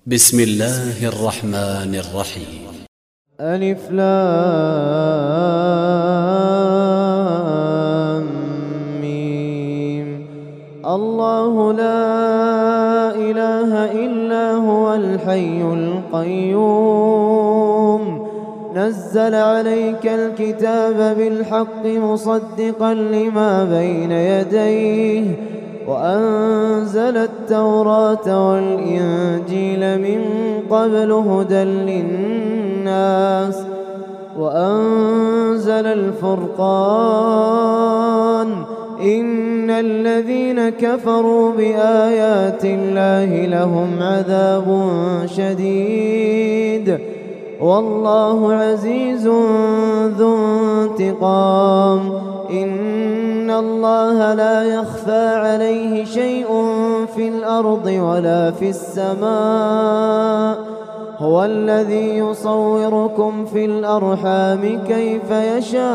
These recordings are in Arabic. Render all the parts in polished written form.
بسم الله الرحمن الرحيم. ألف لام ميم. الله لا إله إلا هو الحي القيوم نزل عليك الكتاب بالحق مصدقا لما بين يديه وأنزل التوراة والإنجيل من قبل هدى للناس وأنزل الفرقان إن الذين كفروا بآيات الله لهم عذاب شديد والله عزيز ذو انتقام إن الله لا يخفى عليه شيء في الأرض ولا في السماء هو الذي يصوركم في الأرحام كيف يشاء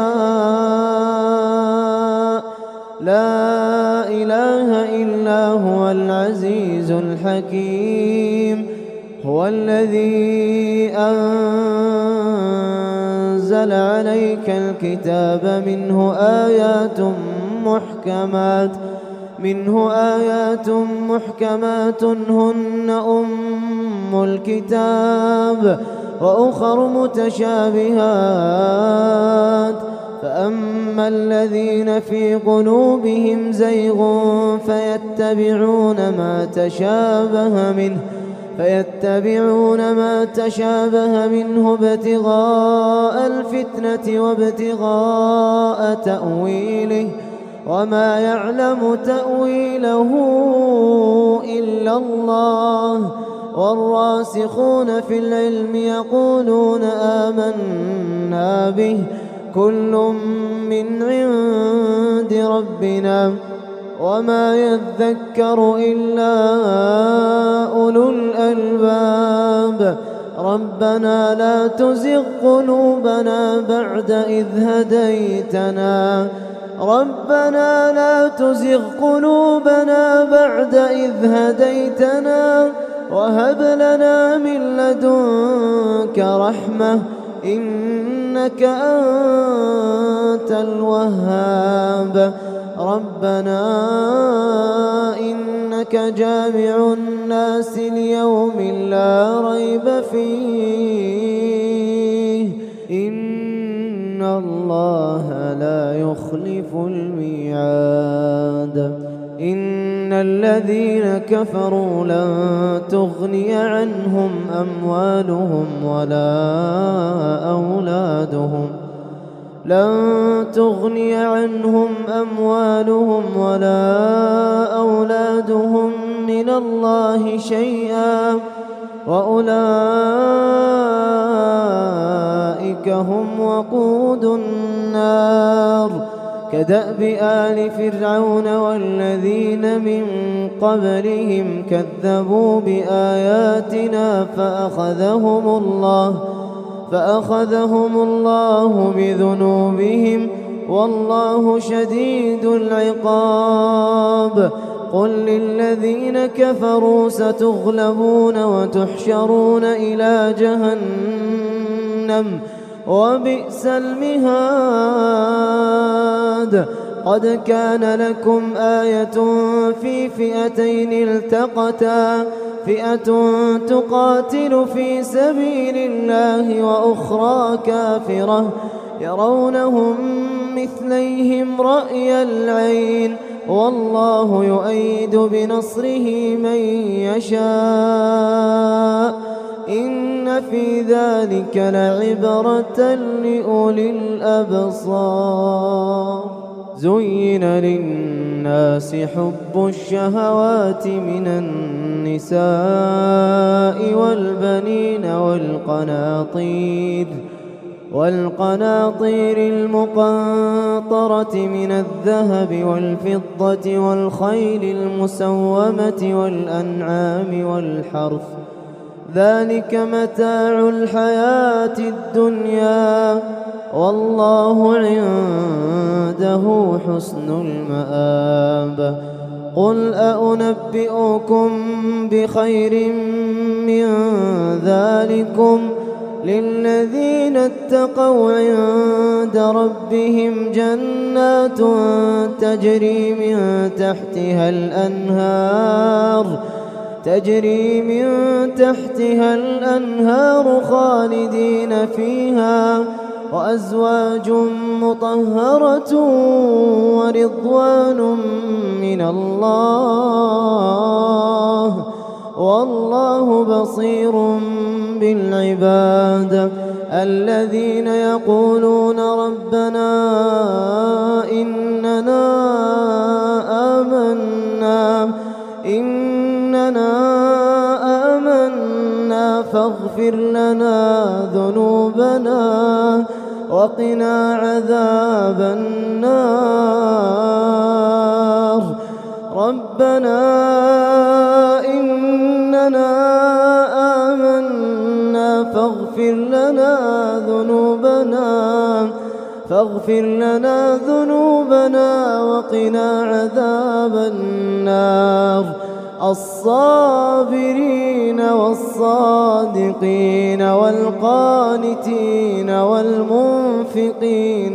لا إله إلا هو العزيز الحكيم هو الذي أنزل عليك الكتاب منه آيات محكمات هن أم الكتاب وأخر متشابهات فأما الذين في قلوبهم زيغ فيتبعون ما تشابه منه ابتغاء الفتنة وابتغاء تأويله وما يعلم تأويله إلا الله والراسخون في العلم يقولون آمنا به كل من عند ربنا وما يذكر إلا أولو الألباب ربنا لا تزغ قلوبنا بعد إذ هديتنا وهب لنا من لدنك رحمة إنك أنت الوهاب ربنا إنك جامع الناس ليوم لا ريب فيه إن الله لا يخلف الميعاد إن الذين كفروا لن تغني عنهم أموالهم ولا أولادهم من الله شيئا وأولئك هم وقود النار كدأب آل فرعون والذين من قبلهم كذبوا بآياتنا فأخذهم الله بذنوبهم والله شديد العقاب قل للذين كفروا ستغلبون وتحشرون إلى جهنم وبئس المهاد قد كان لكم آية في فئتين التقتا فئة تقاتل في سبيل الله وأخرى كافرة يرونهم مثليهم رأي العين والله يؤيد بنصره من يشاء إن في ذلك لعبرة لأولي الأبصار زين للناس حب الشهوات من النساء والبنين والقناطير المقنطرة من الذهب والفضة والخيل المسومة والأنعام والحرث ذلك متاع الحياة الدنيا والله عنده حسن المآب قل أنبئكم بخير من ذلكم للذين اتقوا عند ربهم جنات تجري من تحتها الأنهار خالدين فيها وأزواج مطهرة ورضوان من الله والله بصير بالعباد. الذين يقولون ربنا إننا آمنا فاغفر لنا ذنوبنا وقنا عذاب النار. ربنا إننا آمنا فاغفر لنا ذنوبنا وقنا عذاب النار. الصابرين والصادقين والقانتين والمنفقين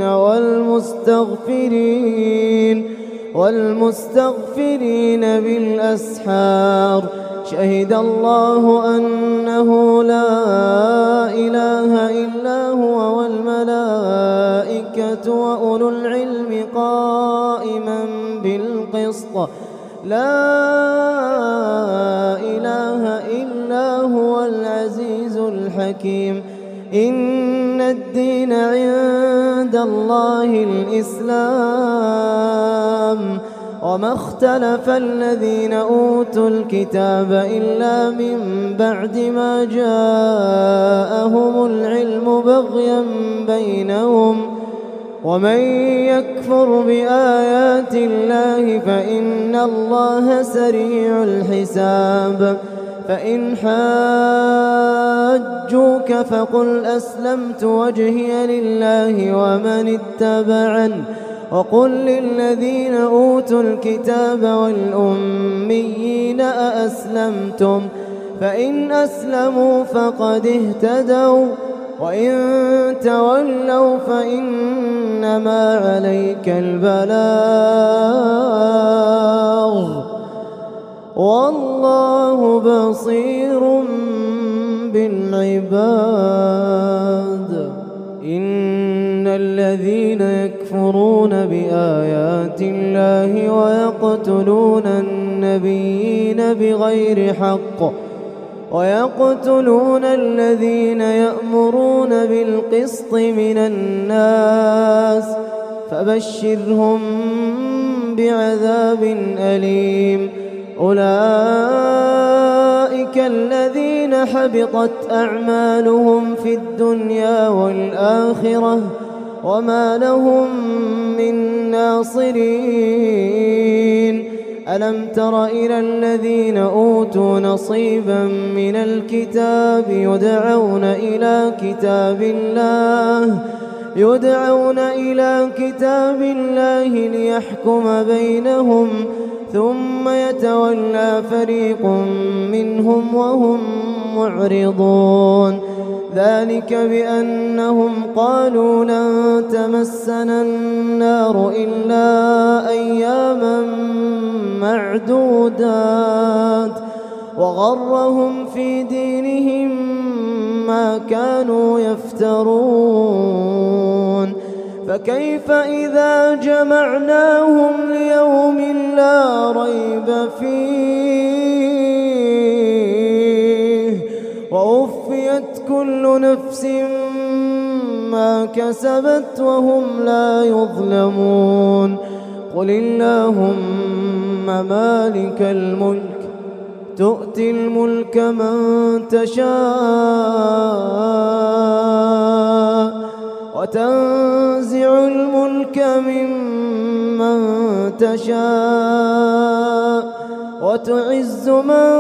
والمستغفرين بالأسحار. شهد الله أنه لا إله إلا هو والملائكة وأولو العلم قائما بالقسط. لا إله إلا هو العزيز الحكيم. إن الدين عند الله الإسلام وما اختلف الذين أوتوا الكتاب إلا من بعد ما جاءهم العلم بغيا بينهم ومن يكفر بآيات الله فإن الله سريع الحساب. فإن حاجوك فقل أسلمت وجهي لله ومن اتبعني وقل للذين أوتوا الكتاب والأميين أأسلمتم فإن أسلموا فقد اهتدوا وإن تولوا فإنما عليك البلاغ والله بصير بالعباد. إن الذين يكفرون بآيات الله ويقتلون النبيين بغير حق ويقتلون الذين يأمرون بالقسط من الناس فبشرهم بعذاب أليم. أولئك الذين حبطت أعمالهم في الدنيا والآخرة وما لهم من ناصرين. ألم تر إلى الذين أوتوا نصيبا من الكتاب يدعون إلى كتاب الله ليحكم بينهم ثم يتولى فريق منهم وهم معرضون. ذلك بأنهم قالوا لن تمسنا النار إلا أياما معدودات وغرهم في دينهم ما كانوا يفترون. فكيف إذا جمعناهم ليوم لا ريب فيه ووفيت كل نفس ما كسبت وهم لا يظلمون. قل اللهم مالك الملك تؤتي الملك من تشاء وتنزع الملك ممن تشاء وتعز من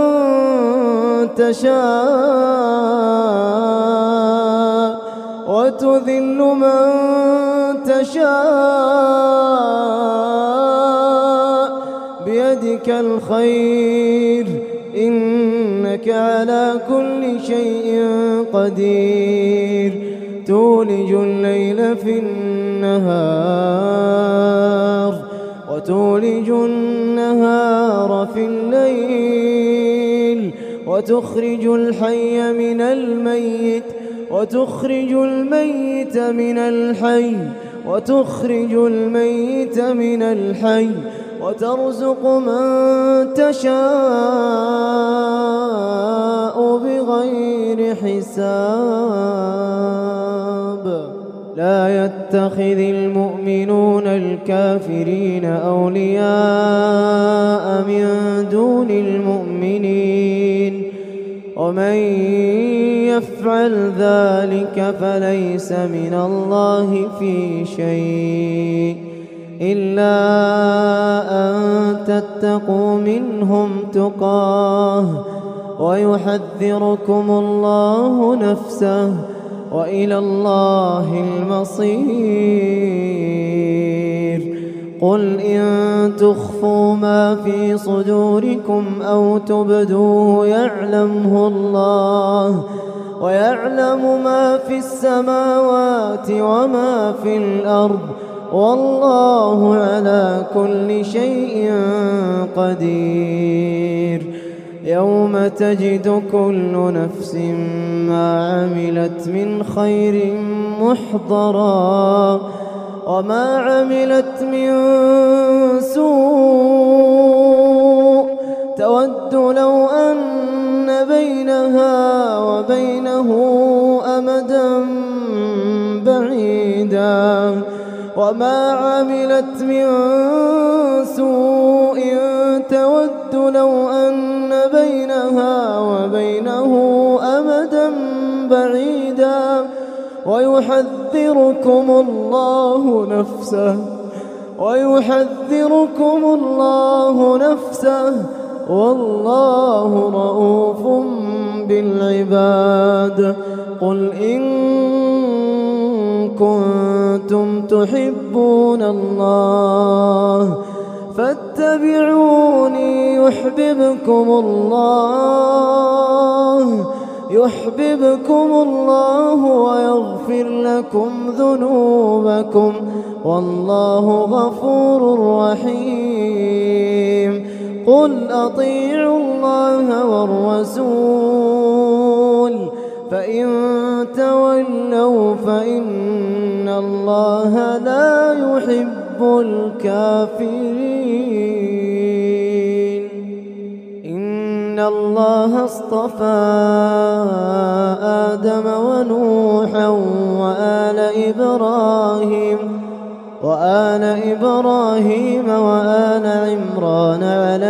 تشاء وتذل من تشاء بيدك الخير إنك إنك على كل شيء قدير تولج الليل في النهار وتولج النهار في الليل وتخرج الحي من الميت وتخرج الميت من الحي وترزق من تشاء بغير حساب. لا يتخذ المؤمنون الكافرين أولياء من دون المؤمنين ومن يفعل ذلك فليس من الله في شيء إلا أن تتقوا منهم تقاه ويحذركم الله نفسه وإلى الله المصير. قل إن تخفوا ما في صدوركم أو تبدوه يعلمه الله ويعلم ما في السماوات وما في الأرض والله على كل شيء قدير. يوم تجد كل نفس ما عملت من خير محضرا وما عملت من سوء تود لو أن بينها وبينه أمدا بعيدا وما عملت من سوء تود لو أن بينها وبينه أمدا بعيدا ويحذركم الله نفسه والله رؤوف بالعباد. قل إن كنتم تحبون الله فاتبعوني يحببكم الله ويغفر لكم ذنوبكم والله غفور رحيم. قل أطيعوا الله والرسول فإن تولوا فإن الله لا يحب الكافرين. إن الله اصطفى آدم ونوحا وآل إبراهيم وآل عمران على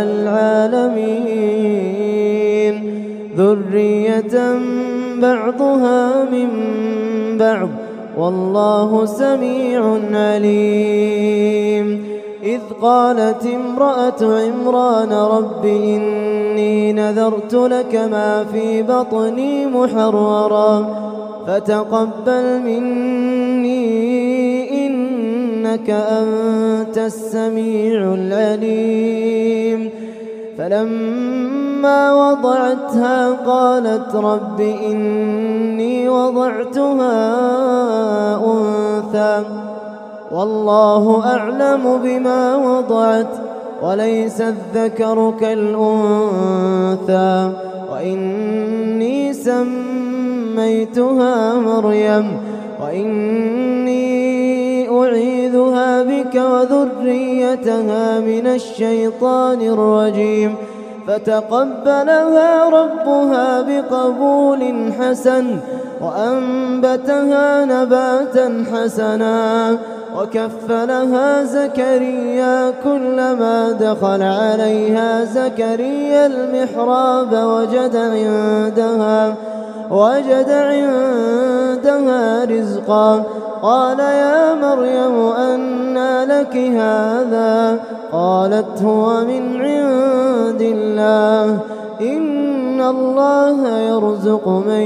العالمين ذرية بعضها من بعض والله سميع عليم. إذ قالت امرأة عمران رب إني نذرت لك ما في بطني محررا فتقبل مني إنك أنت السميع العليم. فلما وضعتها قالت رب إني وضعتها أنثى والله أعلم بما وضعت وليس الذكر كالأنثى وإني سميتها مريم وإني أعيذها بك وذريتها من الشيطان الرجيم. فتقبلها ربها بقبول حسن وأنبتها نباتا حسنا وكفلها زكريا كلما دخل عليها زكريا المحراب وجد عندها رزقا قال يا مريم أنى لك هذا قالت هو من عند الله إن الله يرزق من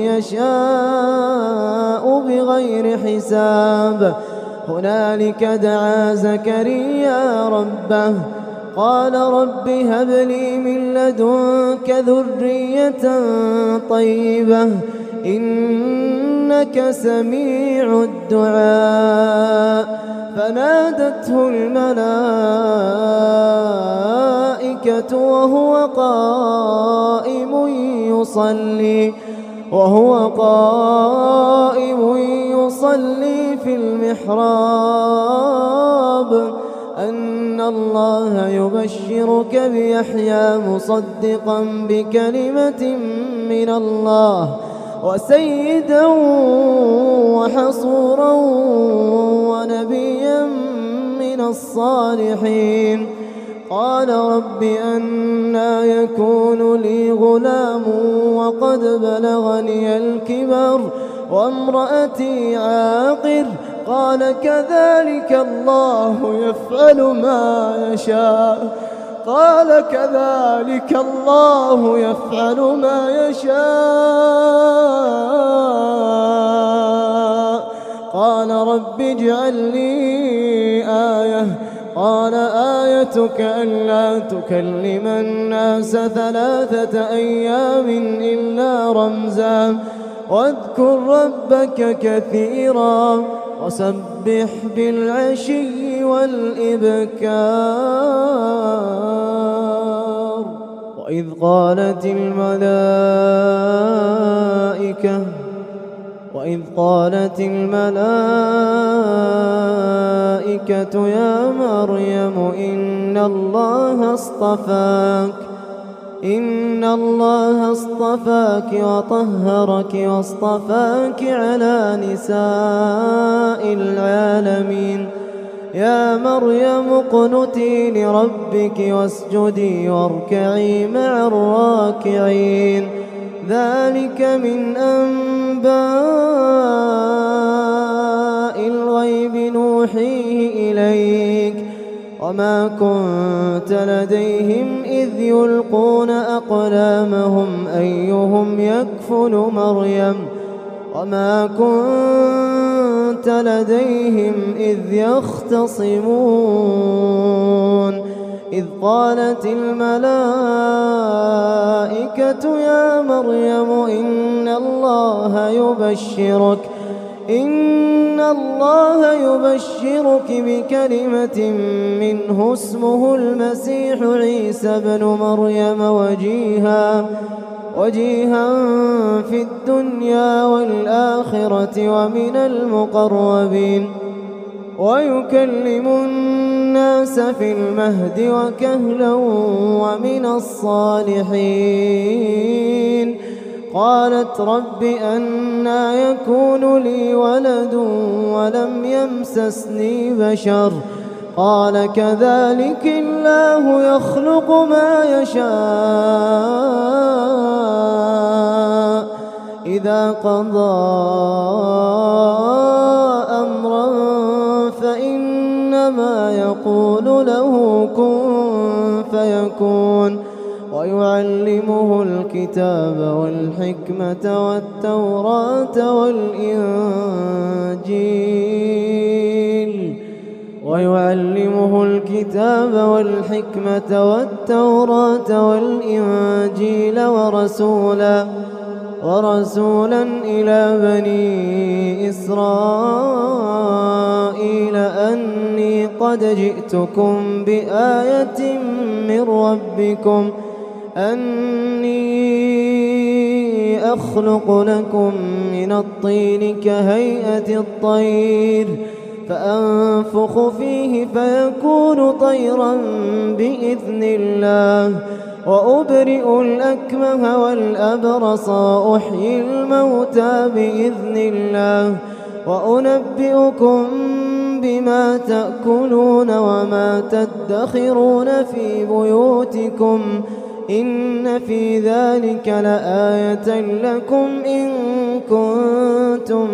يشاء بغير حساب. هنالك دعا زكريا ربه قال رب هب لي من لدنك ذرية طيبة إنك سميع الدعاء. فنادته الملائكة وهو قائم يصلي في المحراب أن الله يبشرك بيحيى مصدقا بكلمة من الله وسيدا وحصورا ونبيا من الصالحين. قال رب أنى يكون لي غلام وقد بلغني الكبر وامرأتي عاقر. قال كذلك الله يفعل ما يشاء. قال كذلك الله يفعل ما يشاء. قال رب اجعل لي آية. قال آيتك ألا تكلم الناس 3 أيام إلا رمزا واذكر ربك كثيرا وسبح بالعشي والإبكار. وإذ قالت الملائكة يا مريم إن الله اصطفاك وطهرك واصطفاك على نساء العالمين. يا مريم اقنتي لربك واسجدي واركعي مع الراكعين. ذلك من أنباء الغيب نوحيه إليك وما كنت لديهم إذ يلقون أقلامهم أيهم يكفل مريم وما كنت لديهم إذ يختصمون. إذ قالت الملائكة يا مريم إن الله يبشرك بكلمة منه اسمه المسيح عيسى بن مريم وجيها في الدنيا والآخرة ومن المقربين ويكلم الناس في المهد وكهلا ومن الصالحين. قالت رب أنى يكون لي ولد ولم يمسسني بشر. قال كذلك الله يخلق ما يشاء إذا قضى أمرا فإنما يقول له كن فيكون. ويعلمه الكتاب والحكمة والتوراة والإنجيل ورسولا إلى بني إسرائيل أني قد جئتكم بآية من ربكم أني أخلق لكم من الطين كهيئة الطير فأنفخ فيه فيكون طيرا بإذن الله وأبرئ الأكمه والأبرص وأحيي الموتى بإذن الله وأنبئكم بما تأكلون وما تدخرون في بيوتكم إن في ذلك لآية لكم إن كنتم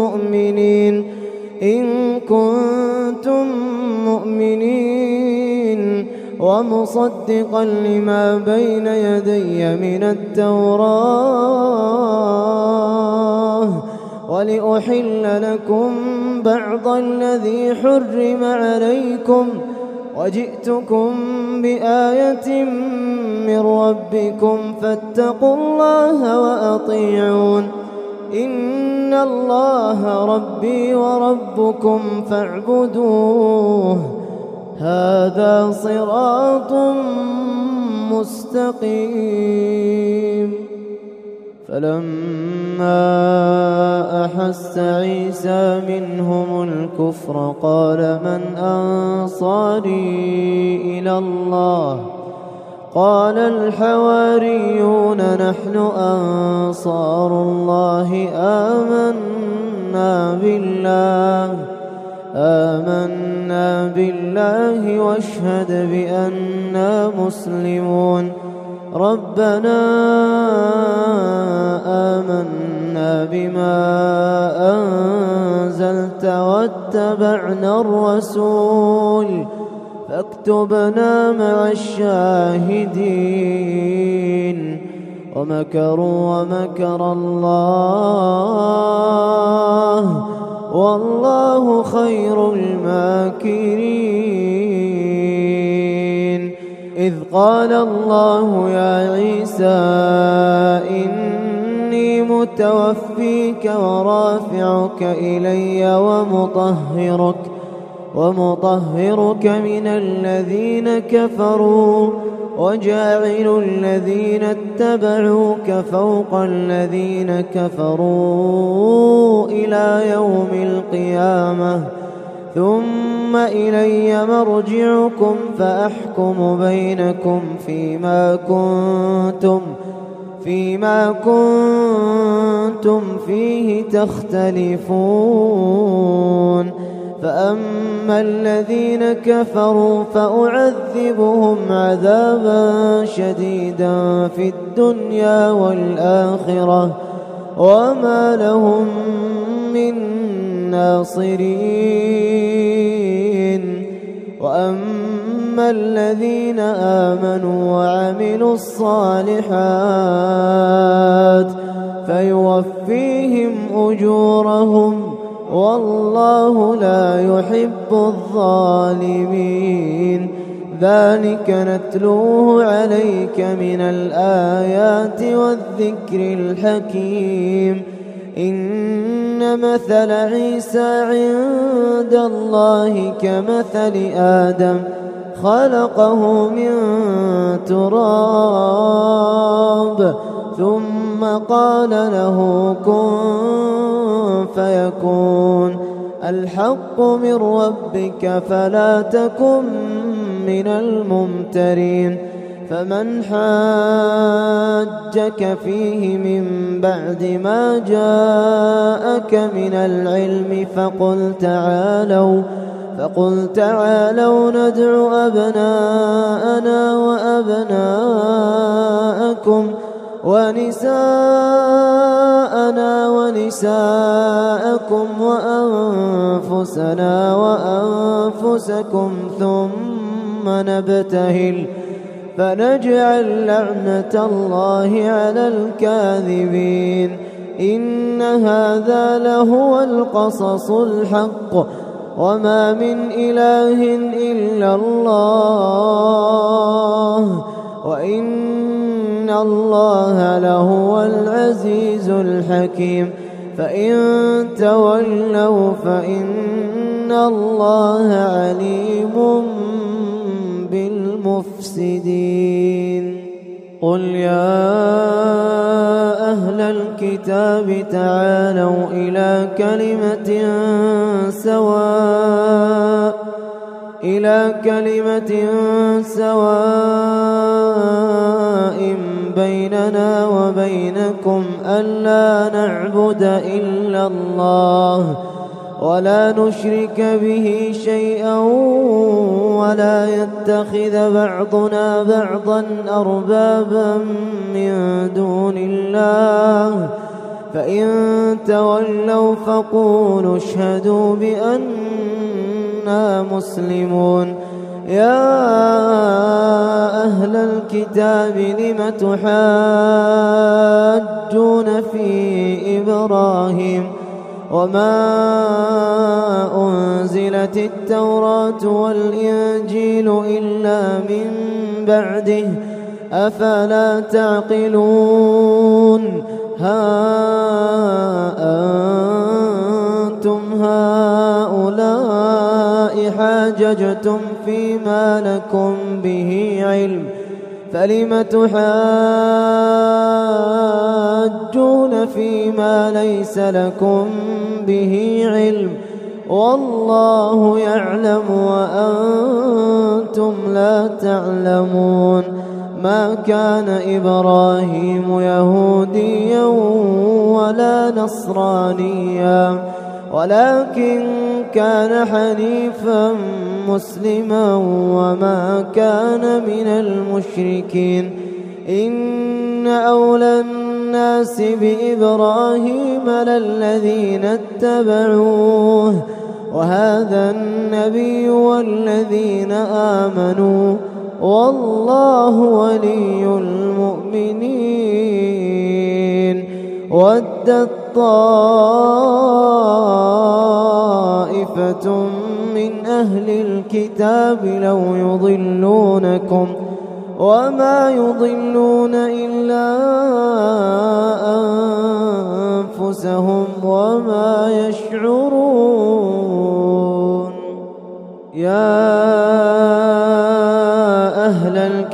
مؤمنين ومصدقا لما بين يدي من التوراة ولأحل لكم بعض الذي حرم عليكم وجئتكم بآية من ربكم فاتقوا الله وأطيعون إن الله ربي وربكم فاعبدوه هذا صراط مستقيم. فلما أحس عيسى منهم الكفر قال من أنصاري إلى الله قال الحواريون نحن أنصار الله آمنا بالله واشهد بأننا مسلمون. ربنا آمنا بما أنزلت واتبعنا الرسول فاكتبنا مع الشاهدين. ومكروا ومكر الله والله خير الماكرين. إذ قال الله يا عيسى إني متوفيك ورافعك إلي ومطهرك من الذين كفروا وجاعل الذين اتبعوك فوق الذين كفروا إلى يوم القيامة ثم إلي مرجعكم فأحكم بينكم فيما كنتم فيه تختلفون. فأما الذين كفروا فأعذبهم عذابا شديدا في الدنيا والآخرة وما لهم من ناصرين. وأما الذين آمنوا وعملوا الصالحات فيوفيهم أجورهم والله لا يحب الظالمين. ذلك نتلوه عليك من الآيات والذكر الحكيم. إن مثل عيسى عند الله كمثل آدم خلقه من تراب ثم قال له كن فيكون. الحق من ربك فلا تكن من الممترين. فمن حاجك فيه من بعد ما جاءك من العلم فقل تعالوا ندع أبناءنا وأبناءكم ونساءنا ونساءكم وأنفسنا وأنفسكم ثم نبتهل فنجعل لعنة الله على الكاذبين. إن هذا لهو القصص الحق وما من إله إلا الله وإن الله لهو العزيز الحكيم. فإن تولوا فإن الله عليم بالمفسدين. قل يا أهل الكتاب تعالوا إلى كلمة سواء بيننا وبينكم ألا نعبد إلا الله ولا نشرك به شيئا ولا يتخذ بعضنا بعضا أربابا من دون الله. فإن تولوا فقولوا اشهدوا بأننا مسلمون. يا أهل الكتاب لم تحاجون في إبراهيم وما أنزلت التوراة والإنجيل إلا من بعده أفلا تعقلون ها أنتم هؤلاء حاججتم فيما لكم به علم فلم تحاجون فيما ليس لكم به علم والله يعلم وأنتم لا تعلمون ما كان إبراهيم يهوديا ولا نصرانيا ولكن كان حنيفا مسلما وما كان من المشركين إن أولى الناس بإبراهيم للذين اتبعوه وهذا النبي والذين آمنوا والله ولي المؤمنين ودت طائفة من أهل الكتاب لو يضلونكم وما يضلون إلا أنفسهم وما يشعرون يا أهل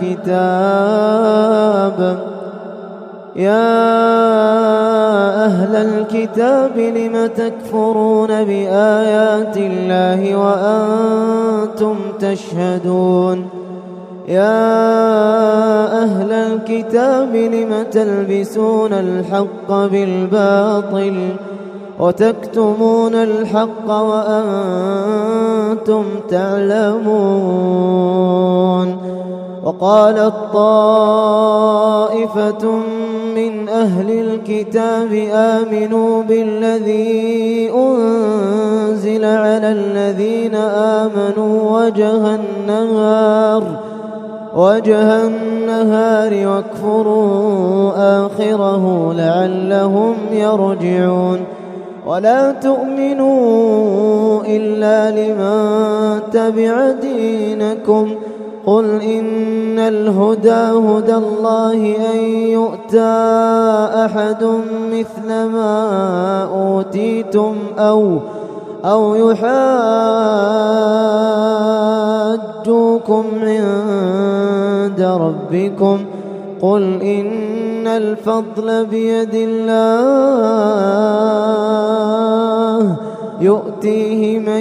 الكتاب لم تكفرون بآيات الله وأنتم تشهدون يا أهل الكتاب لم تلبسون الحق بالباطل وتكتمون الحق وأنتم تعلمون وقالت طائفة من أهل الكتاب آمنوا بالذي أنزل على الذين آمنوا وجه النهار واكفروا آخره لعلهم يرجعون ولا تؤمنوا إلا لمن تبع دينكم قل إن الهدى هدى الله أن يؤتى أحد مثل ما أوتيتم أو يحاجوكم عند ربكم قل إن الفضل بيد الله يؤتيه من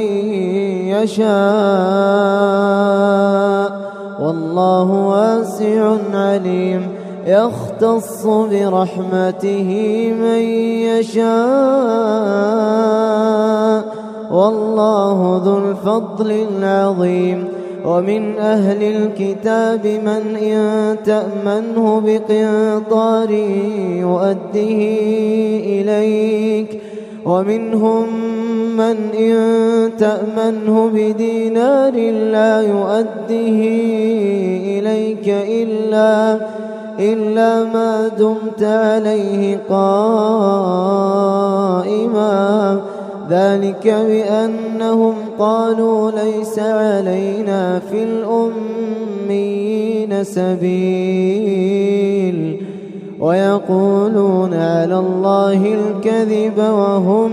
يشاء والله واسع عليم يختص برحمته من يشاء والله ذو الفضل العظيم ومن أهل الكتاب من إن تأمنه بقنطار يؤده إليك ومنهم من إن تأمنه بدينار لا يؤده إليك إلا ما دمت عليه قائما ذلك بأنهم قالوا ليس علينا في الأميين سبيل ويقولون على الله الكذب وهم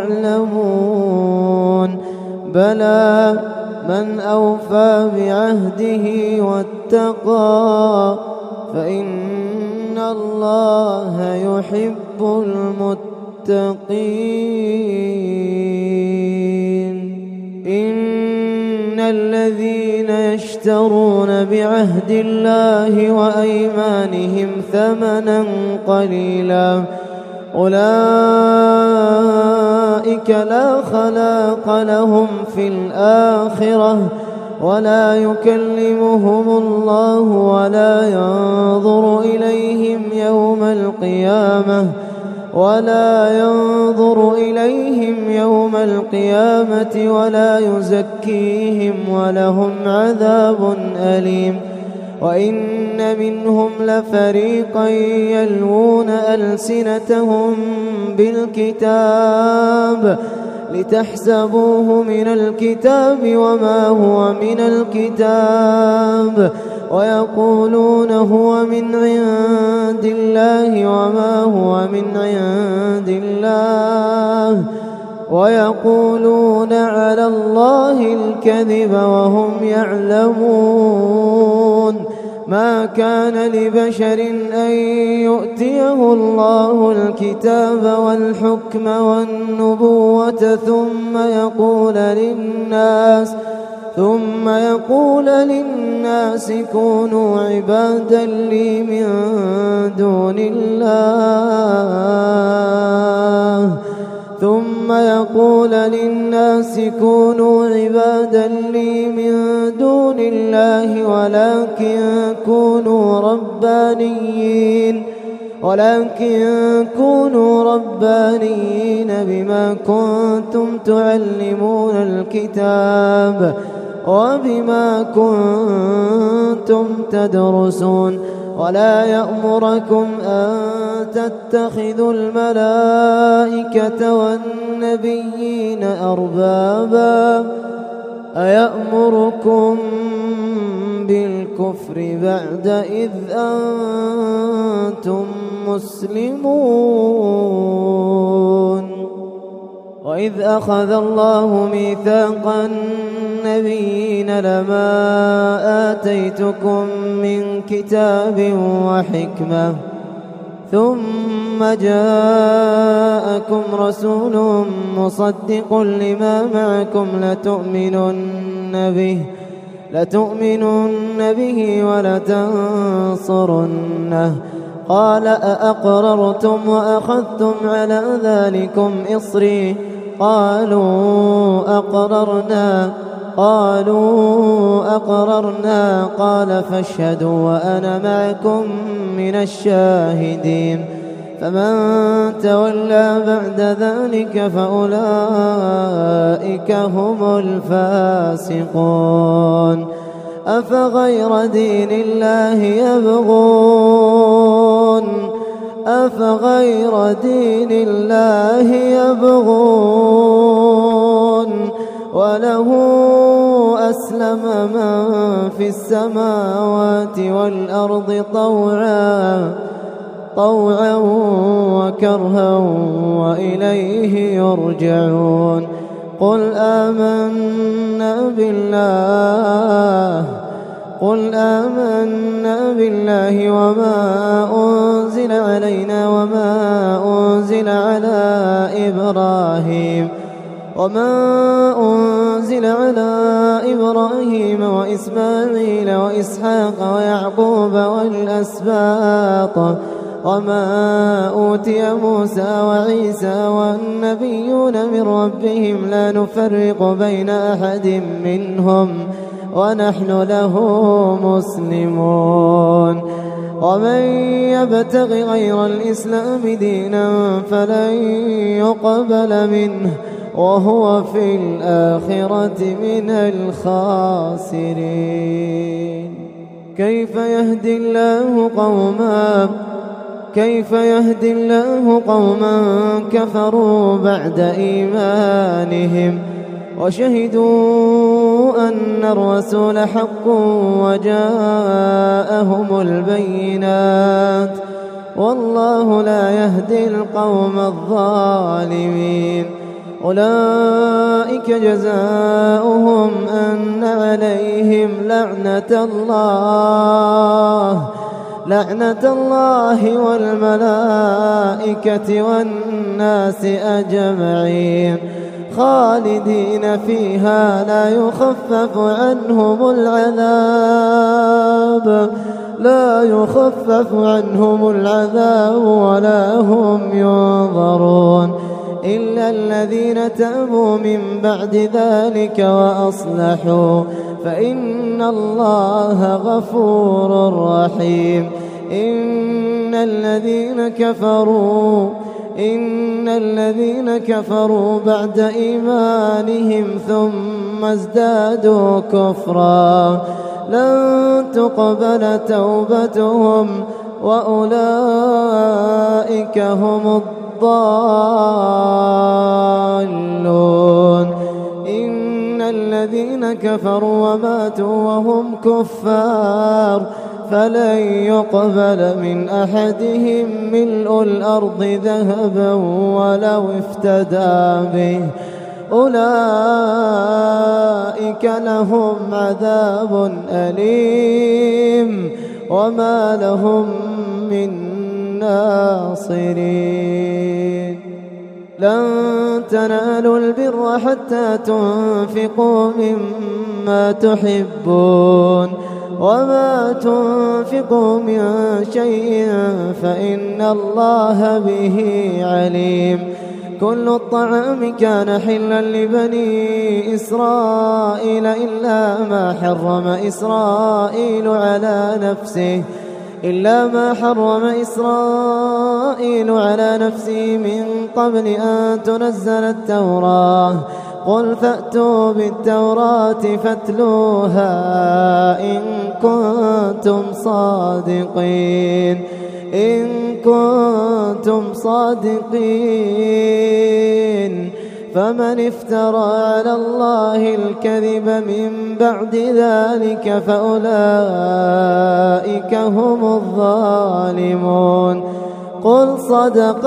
يعلمون بلى من أوفى بعهده واتقى فإن الله يحب المتقين إن الذين يشترون بعهد الله وأيمانهم ثمنا قليلا أولئك لا خلاق لهم في الآخرة ولا يكلمهم الله ولا ينظر إليهم يوم القيامة ولا يزكيهم ولهم عذاب أليم وإن منهم لفريقا يلوون ألسنتهم بالكتاب لتحسبوه من الكتاب وما هو من الكتاب ويقولون هو من عند الله وما هو من عند الله ويقولون على الله الكذب وهم يعلمون. ما كان لبشر أن يؤتيه الله الكتاب والحكم والنبوة ثم يقول للناس كونوا عبادا لي من دون الله ولكن كونوا ربانيين بما كنتم تعلمون الكتاب وبما كنتم تدرسون. ولا يأمركم أن تتخذوا الملائكة والنبيين أربابا أيأمركم بالكفر بعد إذ أنتم مسلمون. وإذ أخذ الله ميثاق النبيين لما آتيتكم من كتاب وحكمة ثم جاءكم رسول مصدق لما معكم لتؤمنن به ولتنصرنه قال أأقررتم وأخذتم على ذلكم إصري قالوا أقررنا قال فاشهدوا وأنا معكم من الشاهدين. فمن تولى بعد ذلك فأولئك هم الفاسقون. أفغير دين الله يبغون وله أسلم من في السماوات والأرض طوعا وكرها وإليه يرجعون. قل آمنا بالله وما أنزل علينا وما أنزل على إبراهيم وإسماعيل وإسحاق ويعقوب والأسباط وما أوتي موسى وعيسى والنبيون من ربهم لا نفرق بين أحد منهم ونحن له مسلمون. ومن يبتغ غير الإسلام دينا فلن يقبل منه وهو في الآخرة من الخاسرين. كيف يهدي الله قوما كفروا بعد إيمانهم وشهدوا أن الرسول حق وجاءهم البينات والله لا يهدي القوم الظالمين. أولئك جزاؤهم أن عليهم لعنة الله والملائكة والناس أجمعين خالدين فيها لا يخفف عنهم العذاب ولا هم ينظرون إلا الذين تابوا من بعد ذلك وأصلحوا فإن الله غفور رحيم. إن الذين كفروا بعد إيمانهم ثم ازدادوا كفرا لن تقبل توبتهم وأولئك هم الضالون. إن الذين كفروا وماتوا وهم كفار فلن يقبل من أحدهم ملء الأرض ذهبا ولو افتدى به، أولئك لهم عذاب أليم وما لهم من ناصرين. لن تنالوا البر حتى تنفقوا مما تحبون وما تنفقوا من شيء فإن الله به عليم. كل الطعام كان حلا لبني إسرائيل إلا ما حرم إسرائيل على نفسه من قبل أن تنزل التوراة. قل فأتوا بالتوراة فاتلوها إن كنتم صادقين. فمن افترى على الله الكذب من بعد ذلك فأولئك هم الظالمون. قل صدق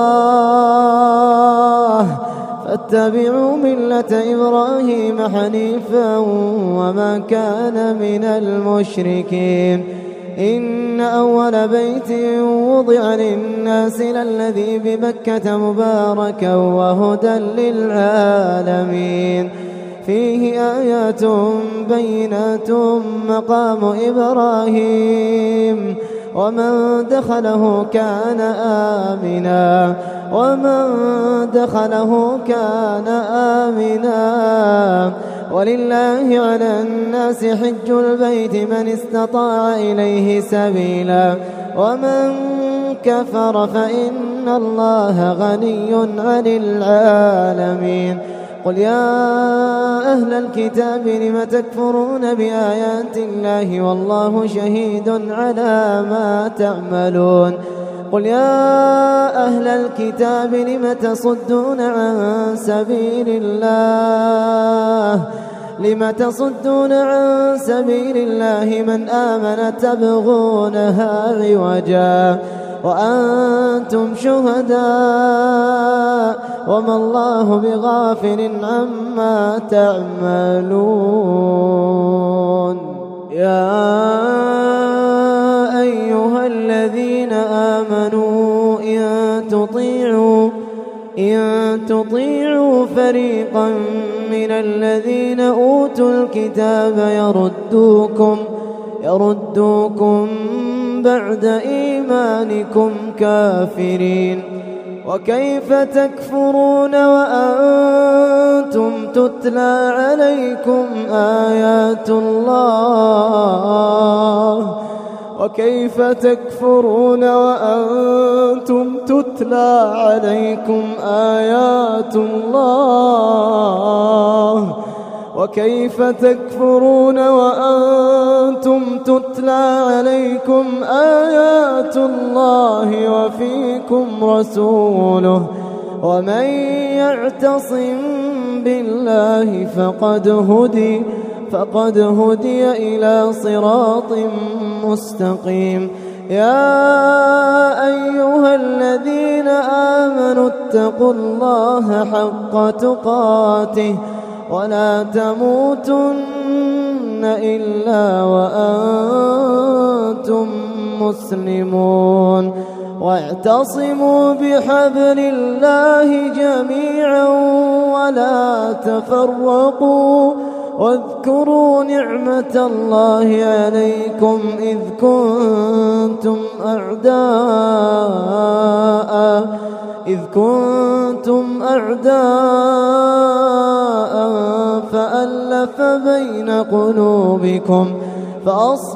الله فاتبعوا ملة إبراهيم حنيفا وما كان من المشركين. إن أول بيت وضع للناس للذي بمكة مباركا وهدى للعالمين. فيه آيات بينات مقام إبراهيم ومن دخله كان آمنا ولله على الناس حج البيت من استطاع إليه سبيلا ومن كفر فإن الله غني عن العالمين. قل يا أهل الكتاب لم تكفرون بآيات الله والله شهيد على ما تعملون. قل يا أهل الكتاب لم تصدون عن سبيل الله من آمن تبغونها عوجا وأنتم شهداء وما الله بغافل عما تعملون. يا أيها الذين آمنوا إن تطيعوا فريقا من الذين أوتوا الكتاب يردوكم بعد إيمانكم كافرين. وكيف تكفرون وأنتم تتلى عليكم آيات الله وكيف تكفرون وأنتم تتلى عليكم آيات الله وفيكم رسوله ومن يعتصم بالله فقد هدي إلى صراط مستقيم. يا أيها الذين آمنوا اتقوا الله حق تقاته ولا تموتن إلا وأنتم مسلمون. واعتصموا بحبل الله جميعا ولا تفرقوا واذكروا نعمة الله عليكم إذ كنتم أعداء فألف بين قلوبكم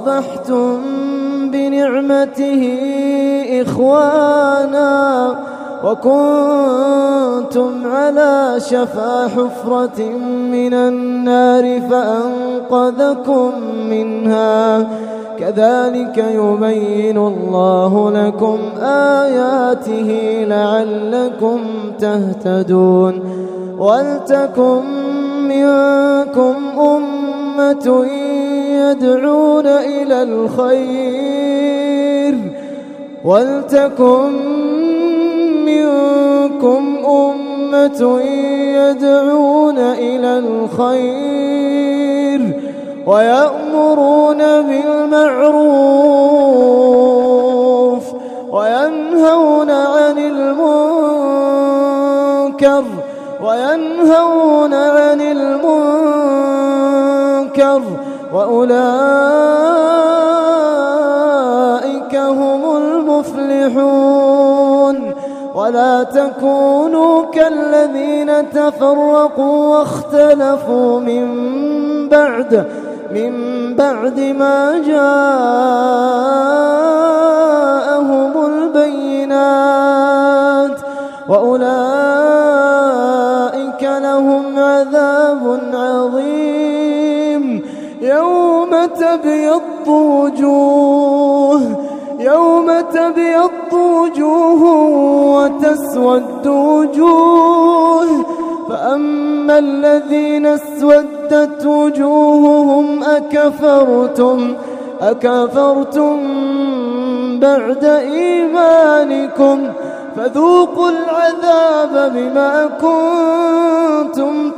فأصبحتم بنعمته إخوانا وكنتم على شفا حفرة من النار فأنقذكم منها كذلك يبين الله لكم آياته لعلكم تهتدون ولتكن منكم أمة يدعون إلى الخير ولتكن منكم أمة يدعون إلى الخير ويأمرون بالمعروف وينهون عن المنكر وأولئك هم المفلحون ولا تكونوا كالذين تفرقوا واختلفوا من بعد ما جاءهم البينات وأولئك لهم عذاب عظيم يوم تبيض وجوه وتسود وجوه فأما الذين اسودت وجوههم أكفرتم بعد إيمانكم فذوقوا العذاب بما كنتم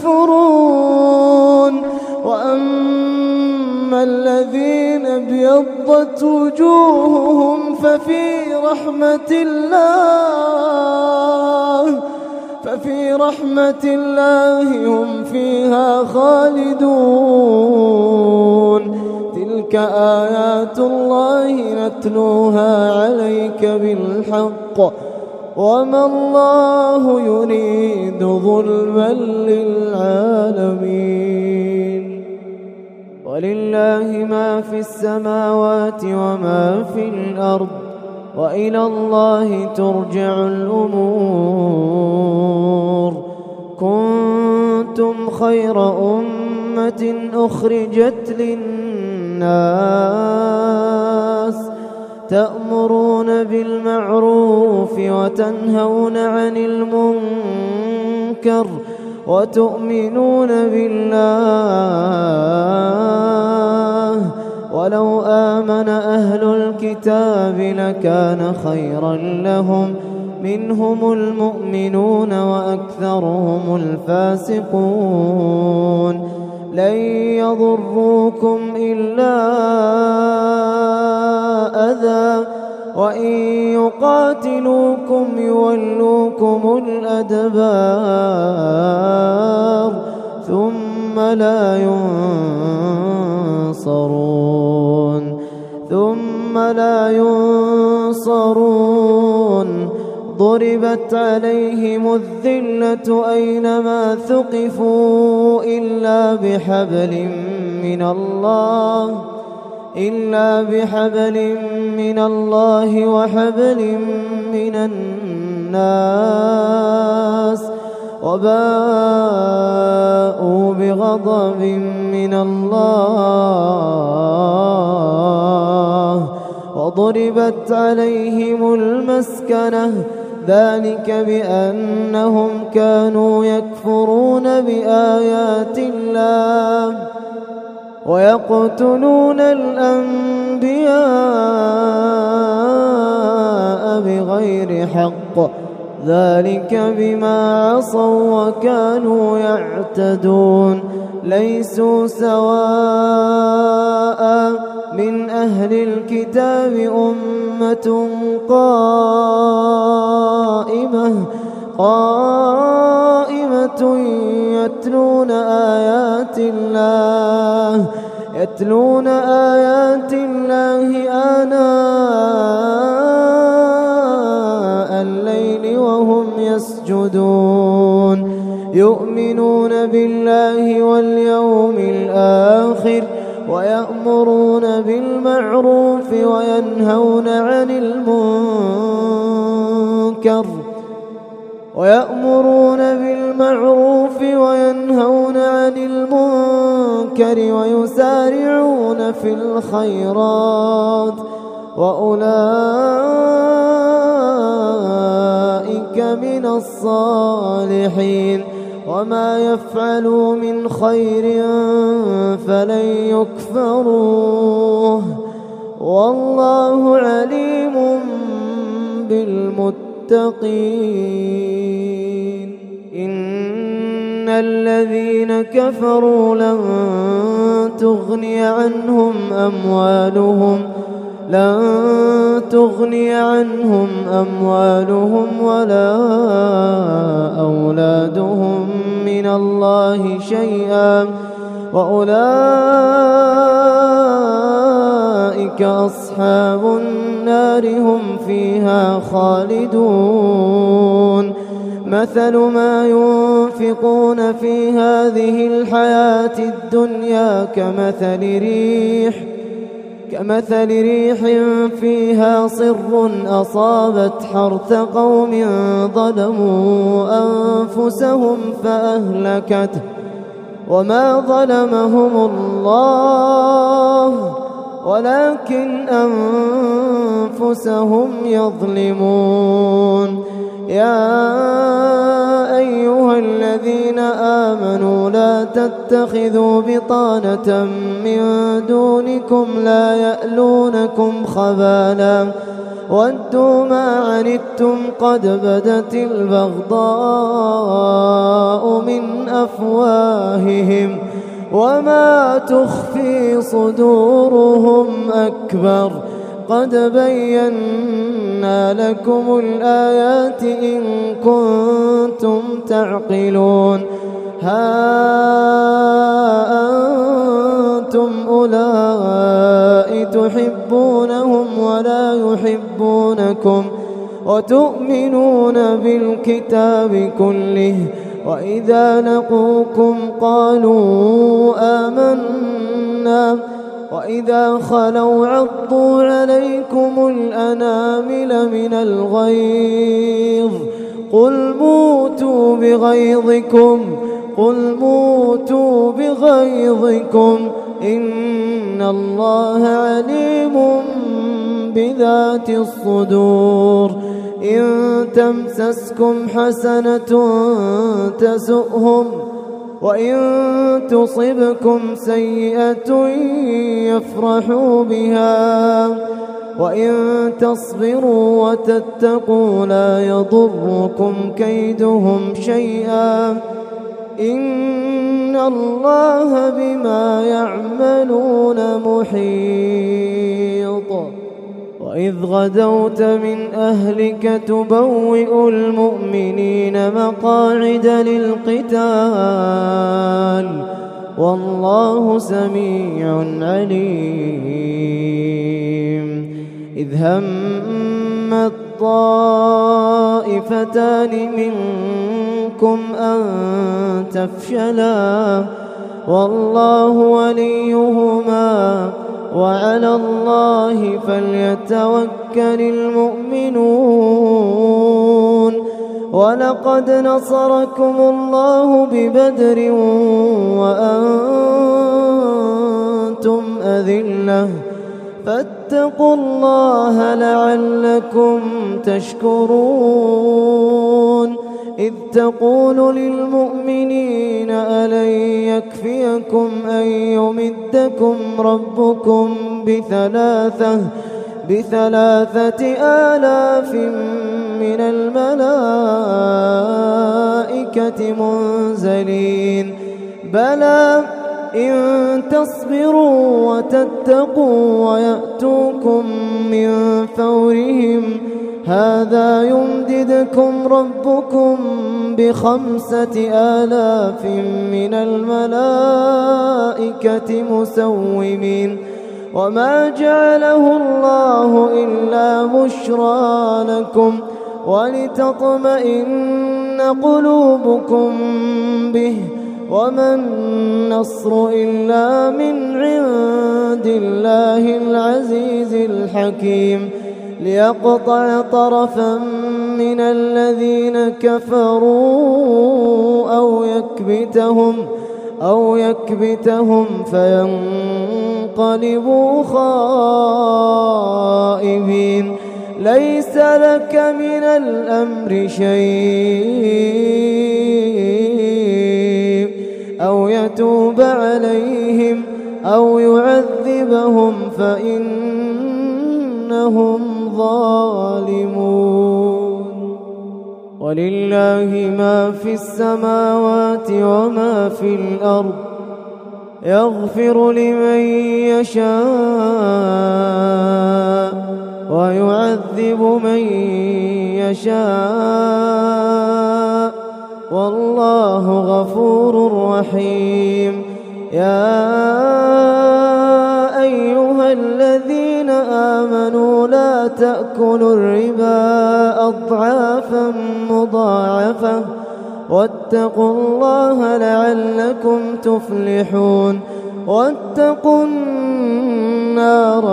تكفرون وأما الذين ابيضت وجوههم ففي رحمة الله هم فيها خالدون تلك آيات الله نتلوها عليك بالحق وما الله يريد ظلما للعالمين ولله ما في السماوات وما في الأرض وإلى الله ترجع الأمور كنتم خير أمة أخرجت للناس تأمرون بالمعروف وتنهون عن المنكر وتؤمنون بالله ولو آمن أهل الكتاب لكان خيرا لهم منهم المؤمنون وأكثرهم الفاسقون لن يضروكم إلا أذى وإن يقاتلوكم يولوكم الأدبار ثم لا ينصرون ضربت عليهم الذلة أينما ثقفوا إلا بحبل من الله وحبل من الناس وباءوا بغضب من الله وضربت عليهم المسكنة ذلك بأنهم كانوا يكفرون بآيات الله ويقتلون الأنبياء بغير حق ذلك بما عصوا وكانوا يعتدون ليسوا سواء من أهل الكتاب أمة قائمة يتلون آيات الله آناء الليل وهم يسجدون يؤمنون بالله واليوم الآخر ويأمرون بالمعروف وينهون عن المنكر ويأمرون بالمعروف وينهون عن المنكر ويسارعون في الخيرات وأولئك من الصالحين وما يفعلوا من خير فلن يكفروه والله عليم بالمتقين. إن الذين كفروا لن تغني عنهم أموالهم ولا أولادهم من الله شيئا وأولئك أصحاب النار هم فيها خالدون. مثل ما ينفقون في هذه الحياة الدنيا كمثل ريح فيها صر أصابت حرث قوم ظلموا أنفسهم فأهلكته وما ظلمهم الله ولكن أنفسهم يظلمون. يا أيها الذين آمنوا لا تتخذوا بطانة من دونكم لا يألونكم خبالا ودوا ما عنتم قد بدت البغضاء من أفواههم وما تخفي صدورهم أكبر قد بينا لكم الآيات إن كنتم تعقلون. ها أنتم أولئك تحبونهم ولا يحبونكم وتؤمنون بالكتاب كله وإذا لقوكم قالوا آمنا وإذا خلوا عضوا عليكم الأنامل من الغيظ قل موتوا بغيظكم إن الله عليم بذات الصدور. إن تمسسكم حسنة تسؤهم وإن تصبكم سيئة يفرحوا بها وإن تصبروا وتتقوا لا يضركم كيدهم شيئا إن الله بما يعملون محيط. وإذ غدوت من أهلك تبوئ المؤمنين مقاعد للقتال والله سميع عليم. إذ هم الطائفتان منكم أن تفشلا والله وليهما وعلى الله فليتوكل المؤمنون. ولقد نصركم الله ببدر وأنتم أذلة فاتقوا الله لعلكم تشكرون. إذ تقول للمؤمنين ألن يكفيكم أن يمدكم ربكم بثلاثة آلاف من الملائكة منزلين بلى إن تصبروا وتتقوا ويأتوكم من فورهم هذا يمددكم ربكم ب5,000 من الملائكة مسومين. وما جعله الله إلا بشرى لكم ولتطمئن قلوبكم به وما النصر إلا من عند الله العزيز الحكيم ليقطع طرفا من الذين كفروا أو يكبتهم فينقلبوا خائبين. ليس لك من الأمر شيء أو يتوب عليهم أو يعذبهم فإنهم ظالمون. ولله ما في السماوات وما في الأرض يغفر لمن يشاء ويعذب من يشاء والله غفور رحيم. يا أيها الذين آمنوا لا تأكلوا الربا أضعافا مضاعفة واتقوا الله لعلكم تفلحون. واتقوا النار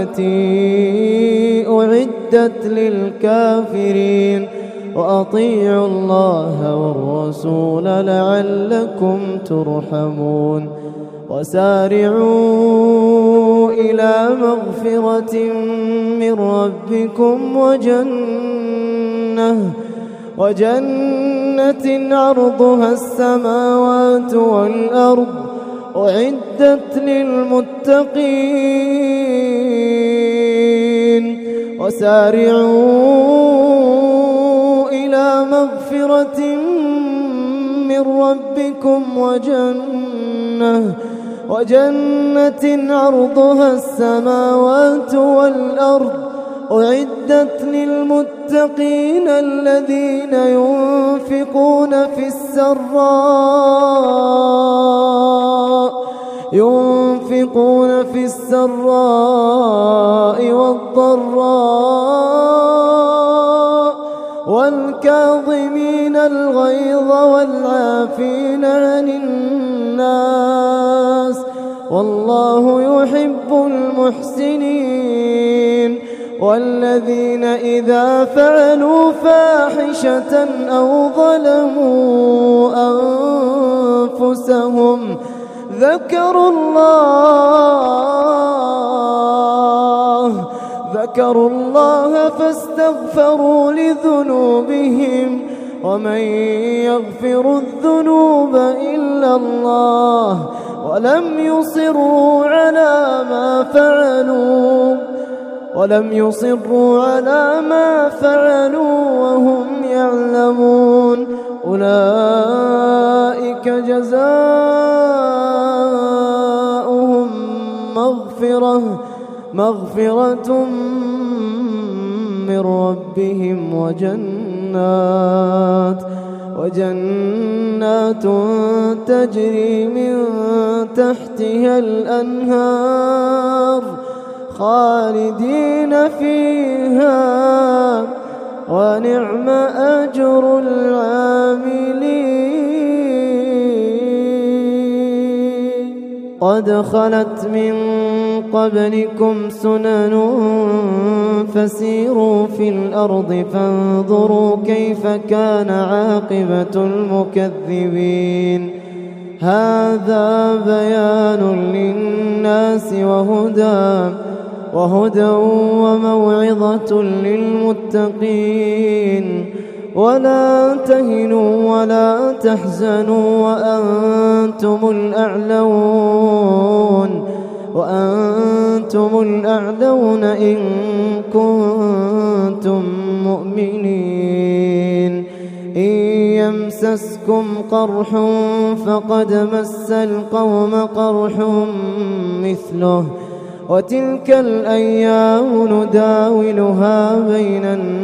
التي أعدت للكافرين وأطيعوا الله والرسول لعلكم ترحمون. وسارعوا إلى مغفرة من ربكم وجنة عرضها السماوات والأرض أعدت للمتقين. وسارعوا إلى مغفرة من ربكم وجنة عرضها السماوات والأرض أعدت للمتقين الذين ينفقون في السراء والضراء والكاظمين الغيظ والعافين عن الناس والله يحب المحسنين. والذين إذا فعلوا فاحشة أو ظلموا أنفسهم ذكروا الله فاستغفروا لذنوبهم ومن يغفر الذنوب إلا الله ولم يصروا على ما فعلوا وهم يعلمون. أولئك جزاؤهم مغفرة من ربهم وجنات تجري من تحتها الأنهار خالدين فيها ونعم أجر العاملين. قد خلت من قبلكم سنن فسيروا في الأرض فانظروا كيف كان عاقبة المكذبين. هذا بيان للناس وهدى وموعظة للمتقين. ولا تهنوا ولا تحزنوا وأنتم الأعلون إن كنتم مؤمنين. إن يمسسكم قرح فقد مس القوم قرح مثله وتلك الأيام نداولها بين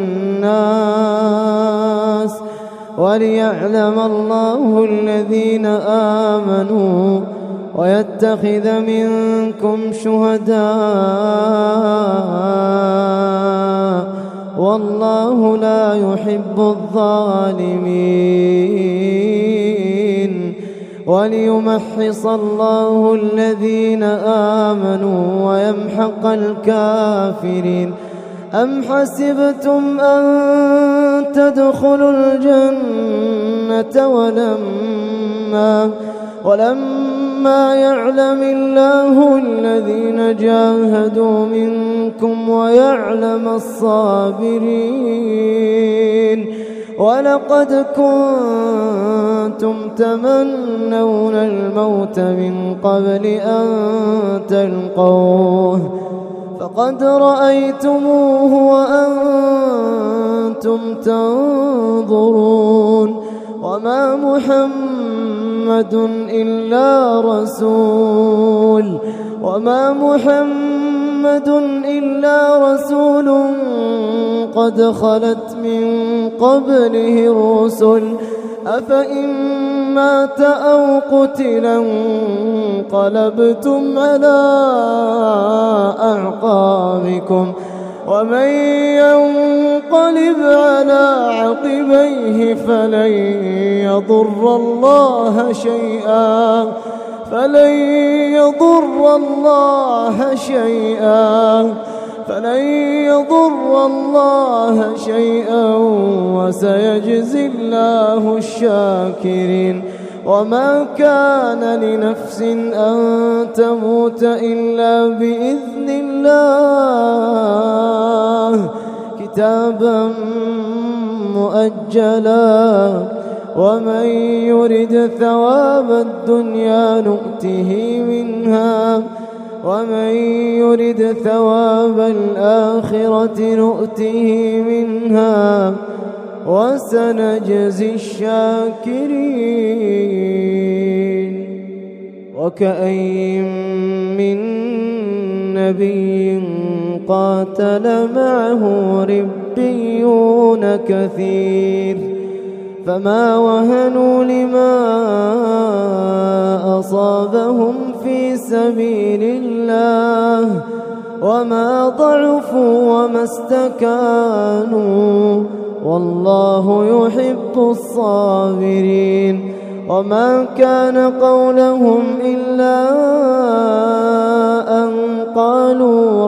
الناس وليعلم الله الذين آمنوا ويتخذ منكم شهداء والله لا يحب الظالمين. وليمحص الله الذين آمنوا ويمحق الكافرين. أم حسبتم أن تدخلوا الجنة ولما يعلم الله الذين جاهدوا منكم ويعلم الصابرين ولقد كنتم تمنون الموت من قبل أن تلقوه فقد رأيتموه وأنتم تنظرون وما محمد إلا رسول قد خلت من قبله الرسل أفإن مات أو قتلا انقلبتم على أعقابكم ومن ينقلب على عقبيه فلن يضر الله شيئا وسيجزي الله الشاكرين وما كان لنفس أن تموت إلا بإذن الله كتابا مؤجلا ومن يرد ثواب الدنيا نؤته منها ومن يرد ثواب الآخرة نؤته منها وسنجزي الشاكرين وكأين من نبي قاتل معه ربيون كثير فما وهنوا لما أصابهم في سبيل الله وما ضعفوا وما استكانوا والله يحب الصابرين وما كان قولهم إلا أن قالوا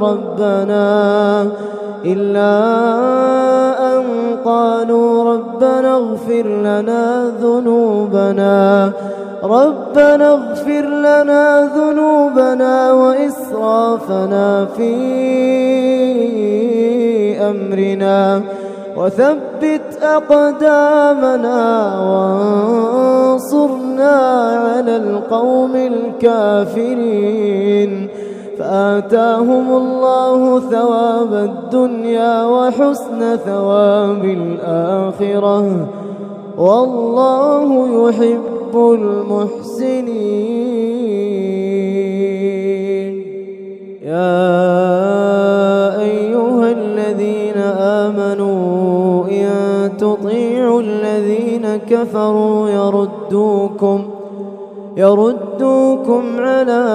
ربنا اغفر لنا ذنوبنا وإسرافنا في أمرنا وثبت أقدامنا وانصرنا على القوم الكافرين فآتاهم الله ثواب الدنيا وحسن ثواب الآخرة والله يحب المحسنين يا أيها الذين آمنوا إن تطيعوا الذين كفروا يردوكم على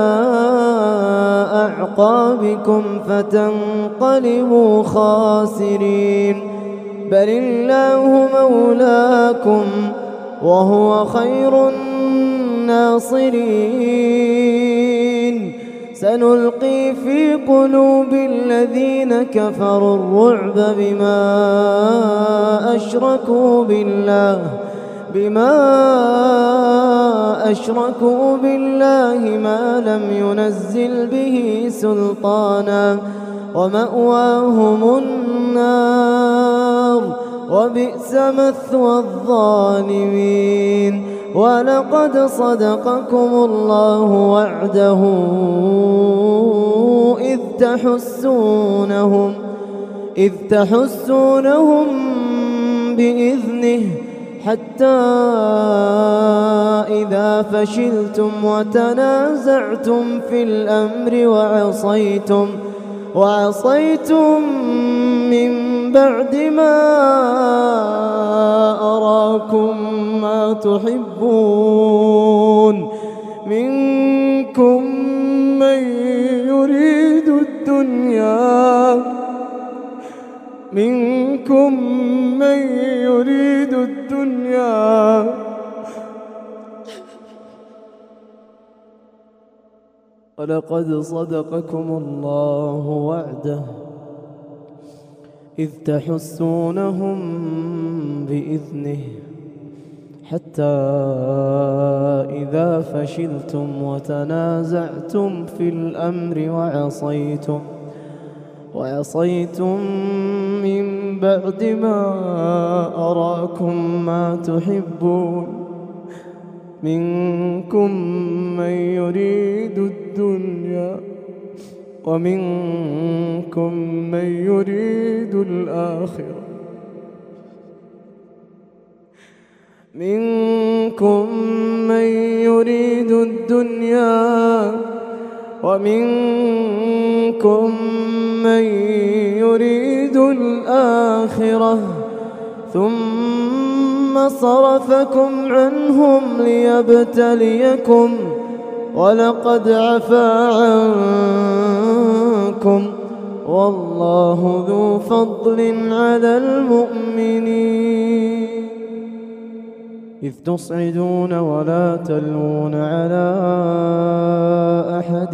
أعقابكم فتنقلبوا خاسرين بل الله مولاكم وهو خير الناصرين سنلقي في قلوب الذين كفروا الرعب بما أشركوا بالله ما لم ينزل به سلطانا ومأواهم النار وبئس مثوى الظالمين ولقد صدقكم الله وعده إذ تحسونهم بإذنه حتى إذا فشلتم وتنازعتم في الأمر وعصيتم من بعد ما أراكم ما تحبون منكم من يريد الدنيا ولقد صدقكم الله وعده إذ تحسونهم بإذنه حتى إذا فشلتم وتنازعتم في الأمر وعصيتم من بعد ما أراكم ما تحبون منكم من يريد الدنيا ومنكم من يريد الآخرة منكم من يريد الدنيا ومنكم من يريد الآخرة ثم صرفكم عنهم ليبتليكم ولقد عفا عنكم والله ذو فضل على المؤمنين إذ تصعدون ولا تلوون على أحد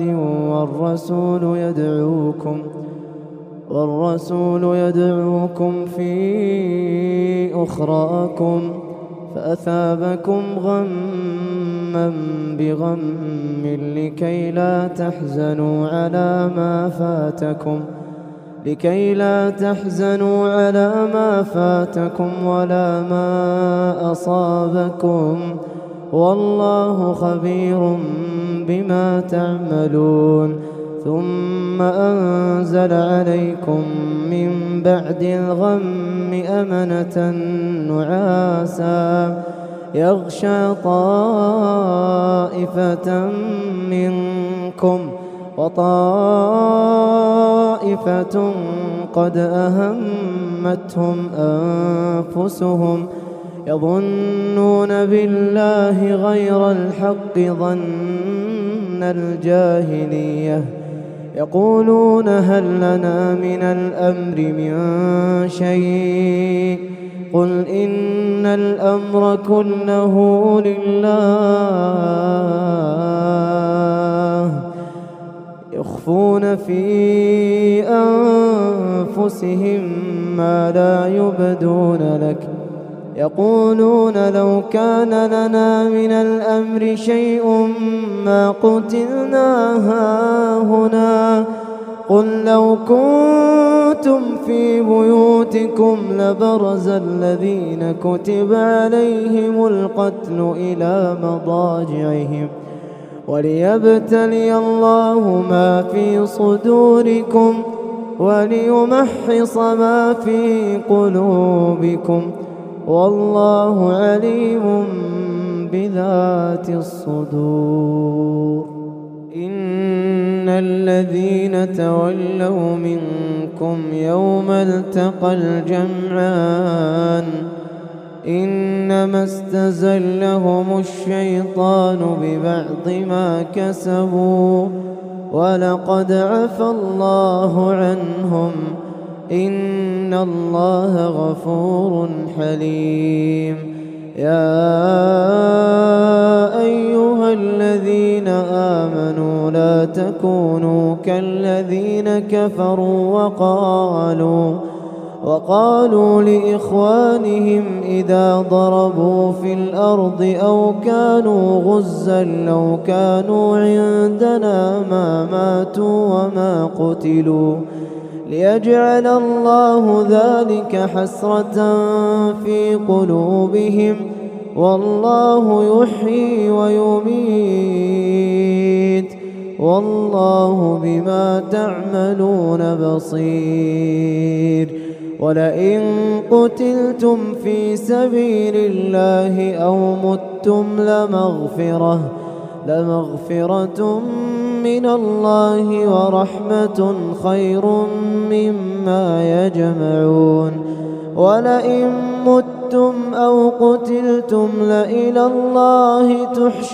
والرسول يدعوكم في أخراكم فأثابكم غما بغم لكي لا تحزنوا على ما فاتكم ولا ما أصابكم والله خبير بما تعملون ثم أنزل عليكم من بعد الغم أمنة نعاسا يغشى طائفة منكم وطائفة قد أهمتهم أنفسهم يظنون بالله غير الحق ظن الجاهلية يقولون هل لنا من الأمر من شيء قل إن الأمر كله لله يخفون في أنفسهم ما لا يبدون لك يقولون لو كان لنا من الأمر شيء ما قتلنا هاهنا قل لو كنتم في بيوتكم لبرز الذين كتب عليهم القتل إلى مضاجعهم وليبتلي الله ما في صدوركم وليمحص ما في قلوبكم والله عليم بذات الصدور إن الذين تولوا منكم يوم التقى الجمعان إنما استزلهم الشيطان ببعض ما كسبوا ولقد عفى الله عنهم إن الله غفور حليم يا أيها الذين آمنوا لا تكونوا كالذين كفروا وقالوا لإخوانهم إذا ضربوا في الأرض أو كانوا غزا لو كانوا عندنا ما ماتوا وما قتلوا ليجعل الله ذلك حسرة في قلوبهم والله يحيي ويميت والله بما تعملون بصير ولئن قتلتم في سبيل الله أو متم لمغفرة من الله ورحمة خير مما يجمعون ولئن متم أو قتلتم لإلى الله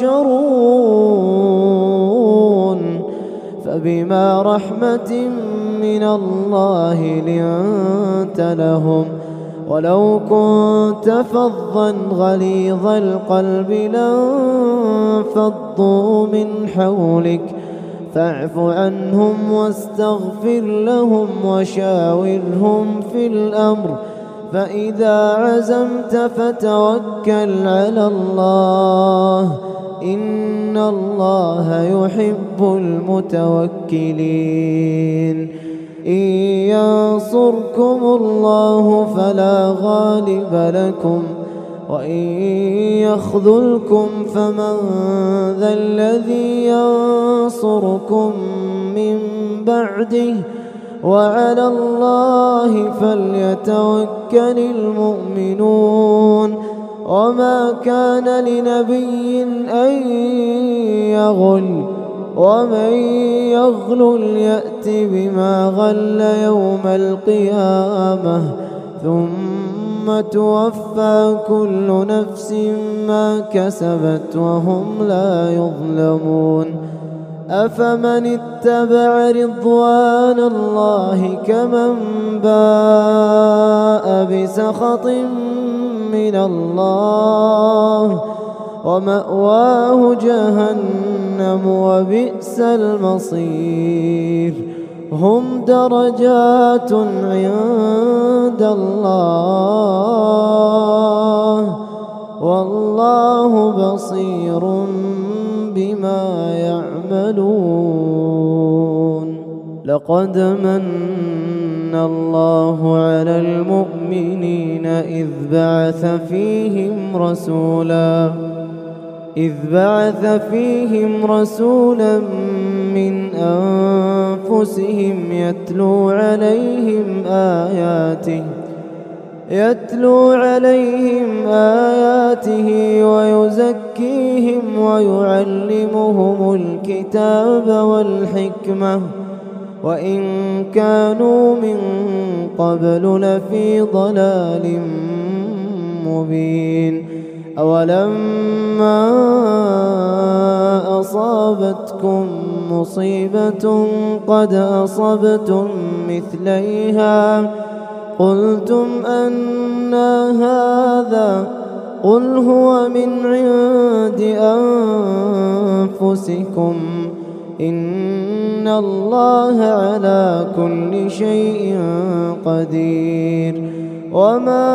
تحشرون فبما رحمة من الله لنت لهم ولو كنت فظا غليظ القلب لانفضوا من حولك فاعف عنهم واستغفر لهم وشاورهم في الأمر، فإذا عزمت فتوكل على الله، إن الله يحب المتوكلين. إن ينصركم الله فلا غالب لكم، وإن يخذلكم فمن ذا الذي ينصركم من بعده، وعلى الله فليتوكل المؤمنون. وما كان لنبي أن يغل، ومن يغل يأت بما غل يوم القيامة، ثم توفى كل نفس ما كسبت وهم لا يظلمون. أفمن اتبع رضوان الله كمن باء بسخط من الله، ومأواه جهنم وبئس المصير. هم درجات عند الله، والله بصير بما يعملون. لقد من الله على المؤمنين إذ بعث فيهم رسولا من أنفسهم يتلو عليهم آياته ويزكيهم ويعلمهم الكتاب والحكمة، وإن كانوا من قبل لفي ضلال مبين. أولما أصابتكم مصيبة قد أصبتم مثليها قلتم أنى هذا، قل هو من عند أنفسكم، إن الله على كل شيء قدير. وما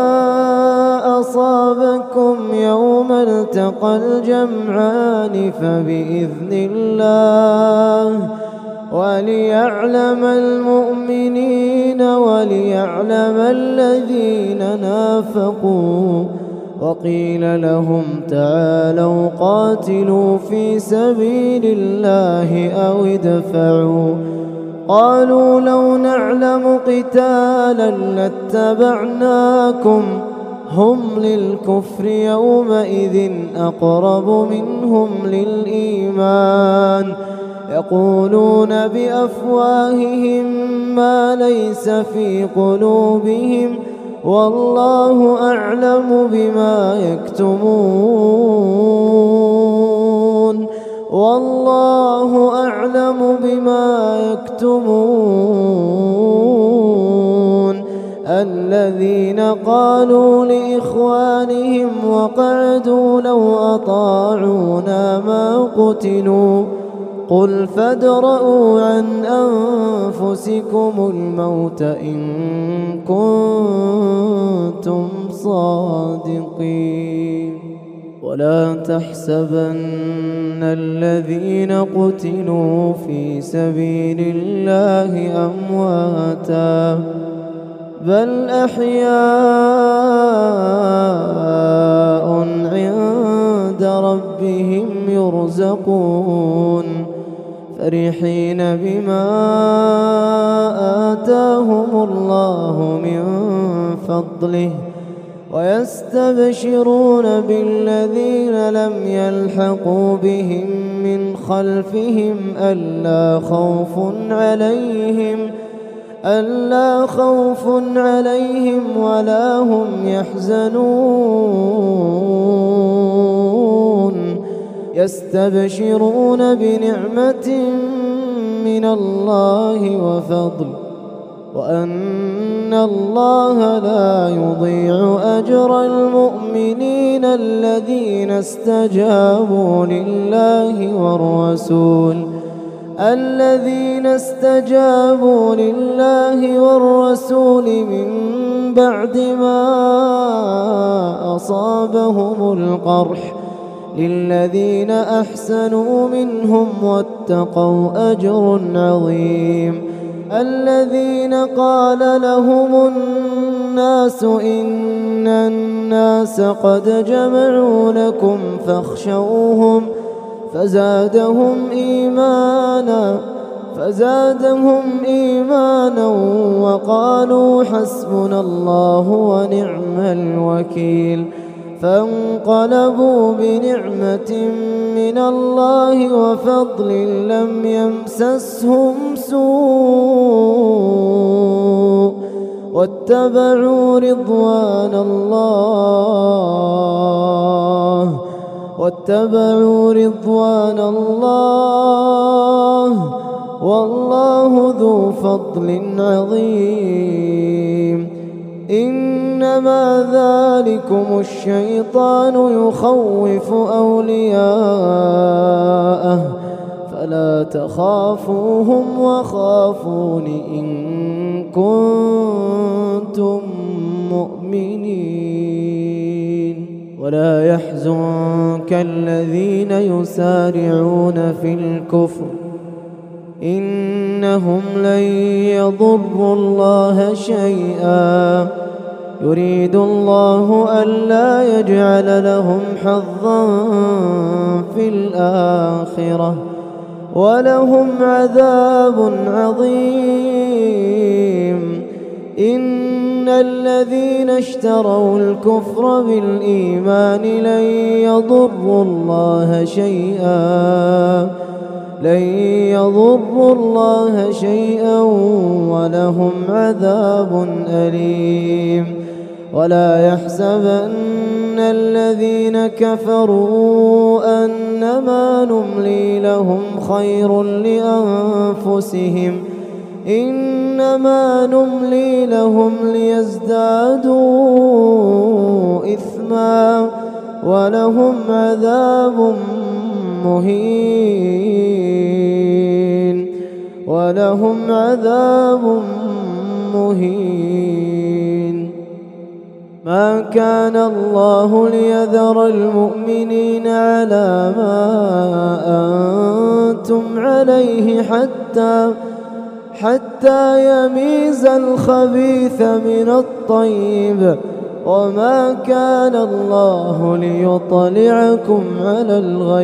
أصابكم يوم التقى الجمعان فبإذن الله، وليعلم المؤمنين وليعلم الذين نافقوا. وقيل لهم تعالوا قاتلوا في سبيل الله أو ادفعوا، قالوا لو نعلم قتالا لاتبعناكم، هم للكفر يومئذ أقرب منهم للإيمان، يقولون بأفواههم ما ليس في قلوبهم، والله أعلم بما يكتمون، والله أعلم بما يكتمون. الذين قالوا لإخوانهم وقعدوا لو أطاعونا ما قتلوا، قل فادرءوا عن أنفسكم الموت إن كنتم صادقين. ولا تحسبن الذين قتلوا في سبيل الله أمواتا، بل أحياء عند ربهم يرزقون، فرحين بما آتاهم الله من فضله، ويستبشرون بالذين لم يلحقوا بهم من خلفهم ألا خوف عليهم ولا هم يحزنون. يستبشرون بنعمة من الله وفضل، وأن الله لا يضيع أجر المؤمنين الذين استجابوا لله والرسول. الذين استجابوا لله والرسول من بعد ما أصابهم القرح للذين أحسنوا منهم واتقوا أجر عظيم. الذين قال لهم الناس إن الناس قد جمعوا لكم فاخشوهم فزادهم إيمانا وقالوا حسبنا الله ونعم الوكيل. فانقلبوا بنعمة من الله وفضل لم يمسسهم سوء واتبعوا رضوان الله والله ذو فضل عظيم. إنما ذلكم الشيطان يخوف أولياءه فلا تخافوهم وخافون إن كنتم مؤمنين. ولا يحزنك الذين يسارعون في الكفر إنهم لن يضروا الله شيئا يريد الله ألا يجعل لهم حظا في الآخرة ولهم عذاب عظيم. إن الذين اشتروا الكفر بالإيمان لن يضروا الله شيئا ولهم عذاب أليم. ولا يحسبن الذين كفروا أنما نملي لهم خير لأنفسهم إنما نملي لهم ليزدادوا إثما ولهم عذاب مهين. ما كان الله ليذر المؤمنين على ما أنتم عليه حتى يميز الخبيث من الطيب وما كان الله ليطلعكم على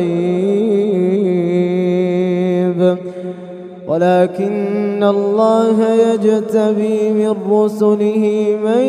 الغيب ولكن الله يجتبي من رسله من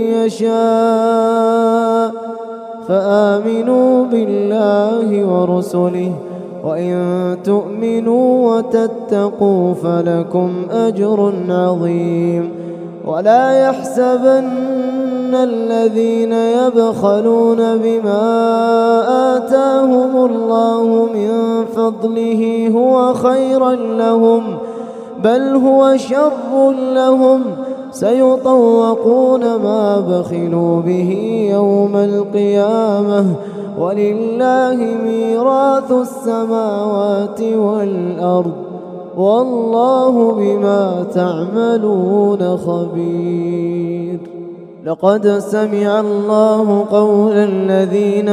يشاء فآمنوا بالله ورسله وإن تؤمنوا وتتقوا فلكم أجر عظيم. ولا يحسبن الذين يبخلون بما آتاهم الله من فضله هو خيرا لهم بل هو شر لهم سيطوقون ما بخلوا به يوم القيامة ولله ميراث السماوات والأرض والله بما تعملون خبير. لقد سمع الله قول الذين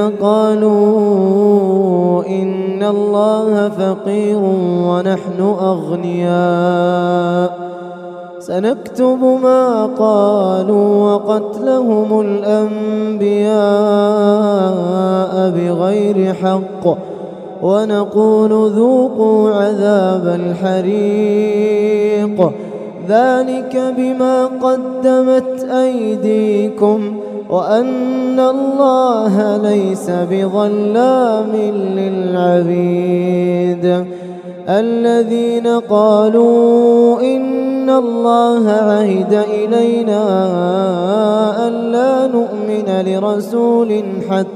قالوا إن الله فقير ونحن أغنياء سنكتب ما قالوا وقتلهم الأنبياء بغير حق ونقول ذوقوا عذاب الحريق ذلك بما قدمت أيديكم وأن الله ليس بظلام للعبيد. الذين قالوا إن الله عهد إلينا ألا نؤمن لرسول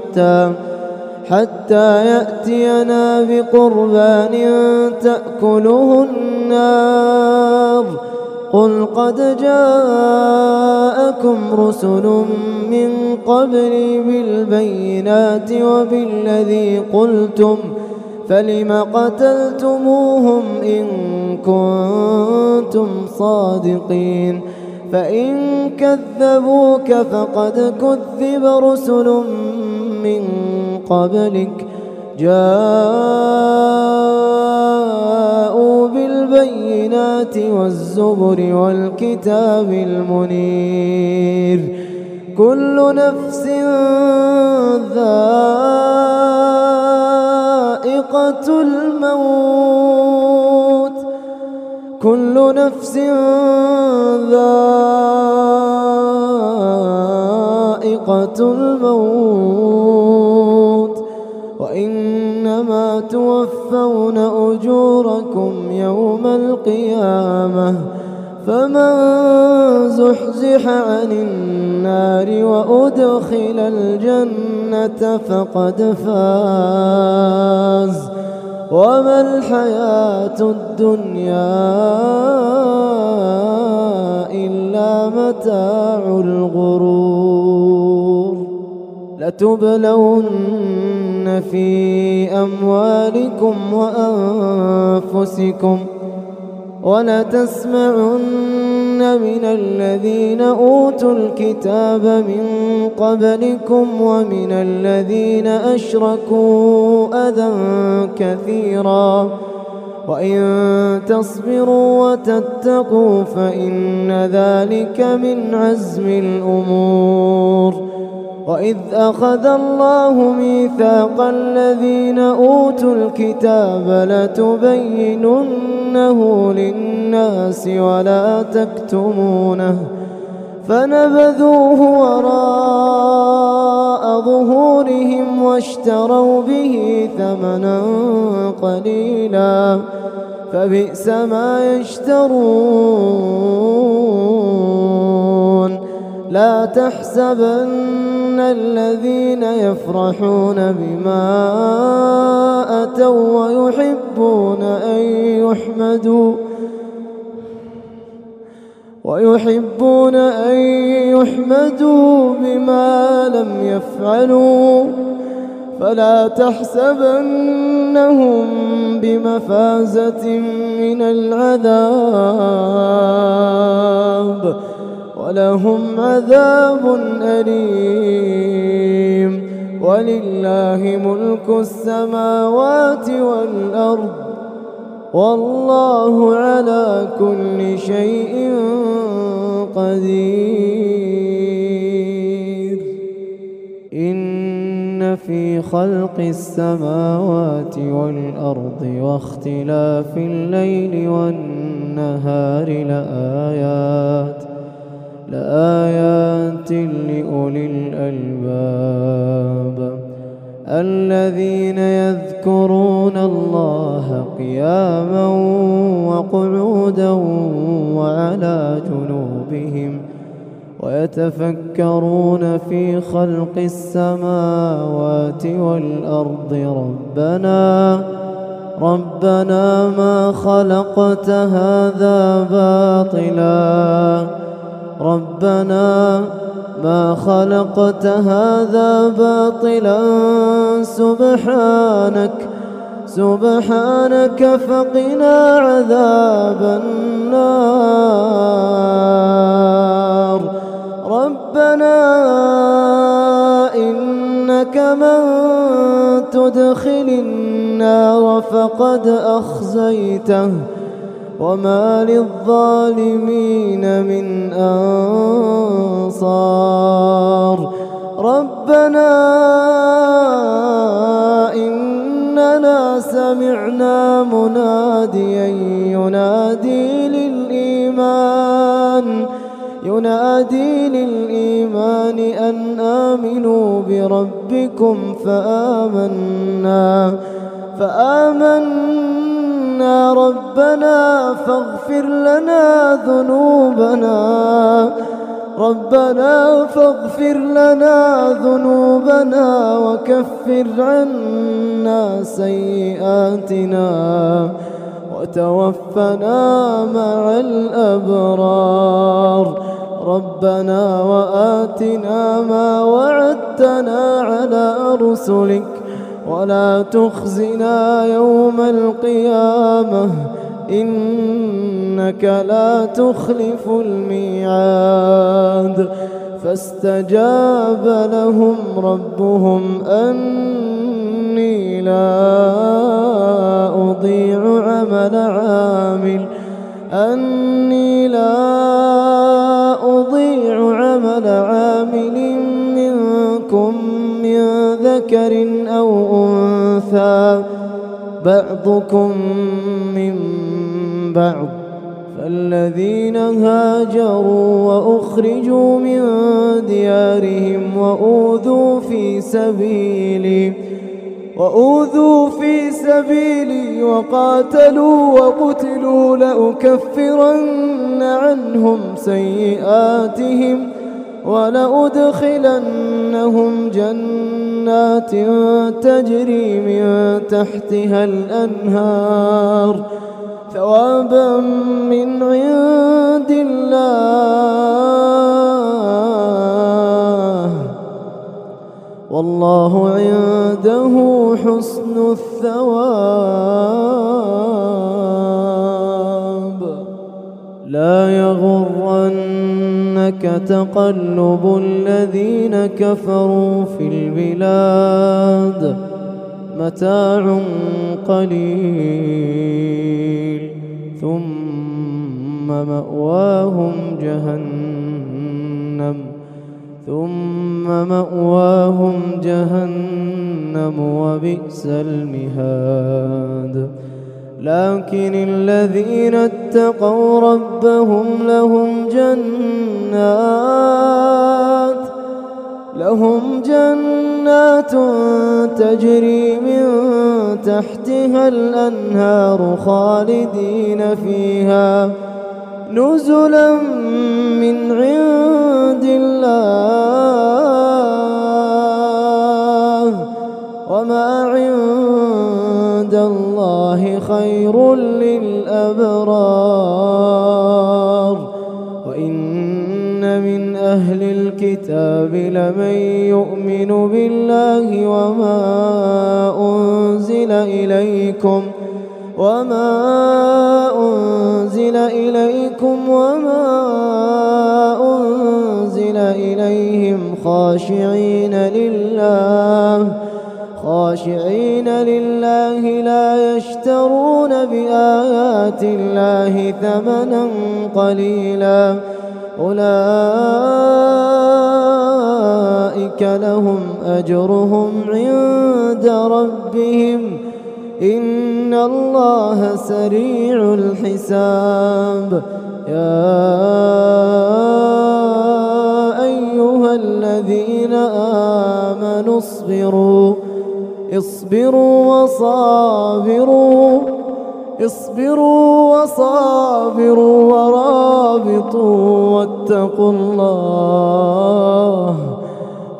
حتى يأتينا بقربان تأكله النار قل قد جاءكم رسل من قبلي بالبينات وبالذي قلتم فلم قتلتموهم إن كنتم صادقين فإن كذبوك فقد كذب رسل من قبلك جاءوا بالبينات والزبر والكتاب المنير كل نفس ذائقة الموت كل نفس ذائقة الموت وإنما توفون أجوركم يوم القيامة فمن زحزح عن النار وأدخل الجنة فقد فاز وما الحياة الدنيا إلا متاع الغرور لتبلون في أموالكم وأنفسكم ولتسمعن من الذين أوتوا الكتاب من قبلكم ومن الذين أشركوا أذى كثيرا وإن تصبروا وتتقوا فإن ذلك من عزم الأمور وإذ أخذ الله ميثاق الذين أوتوا الكتاب لتبيننه للناس ولا تكتمونه فنبذوه وراء ظهورهم واشتروا به ثمنا قليلا فبئس ما يشترون لا تحسبن الذين يفرحون بما أتوا ويحبون أن يحمدوا بما لم يفعلوا فلا تحسبنهم بمفازة من العذاب ولهم عذاب أليم ولله ملك السماوات والأرض والله على كل شيء قدير إن في خلق السماوات والأرض واختلاف الليل والنهار لآيات لأولي الألباب الذين يذكرون الله قياما وقعودا وعلى جنوبهم ويتفكرون في خلق السماوات والأرض ربنا ما خلقت هذا باطلا سبحانك فقنا عذاب النار ربنا إنك من تدخل النار فقد أخزيته وما للظالمين من أنصار ربنا إننا سمعنا مناديا ينادي للإيمان أن آمنوا بربكم فآمنا ربنا فاغفر لنا ذنوبنا وكفر عنا سيئاتنا وتوفنا مع الأبرار ربنا وآتنا ما وعدتنا على رسلك ولا تخزنا يوم القيامة إنك لا تخلف الميعاد. فاستجاب لهم ربهم أني لا أضيع عمل عامل منكم من ذكر أو أنثى بعضكم من بعض. فالذين هاجروا وأخرجوا من ديارهم وأوذوا في سبيلي وقاتلوا وقتلوا لأكفرن عنهم سيئاتهم ولأدخلنهم جنات تجري من تحتها الأنهار ثوابا من عند الله والله عنده حسن الثواب. لا يغرنك تقلب الذين كفروا في البلاد متاع قليل ثم مأواهم جهنم وبئس المهاد. لكن الذين اتقوا ربهم لهم جنات تجري من تحتها الأنهار خالدين فيها نزلا من عند الله وما عند الله خير للأبرار. وإن من أهل الكتاب لمن يؤمن بالله وما أنزل إليكم وما أنزل إليهم خاشعين لله لا يشترون بآيات الله ثمنا قليلا أولئك لهم أجرهم عند ربهم إن الله سريع الحساب. يا أيها الذين آمنوا اصبروا وصابروا ورابطوا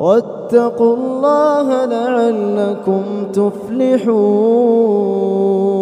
واتقوا الله لعلكم تفلحون.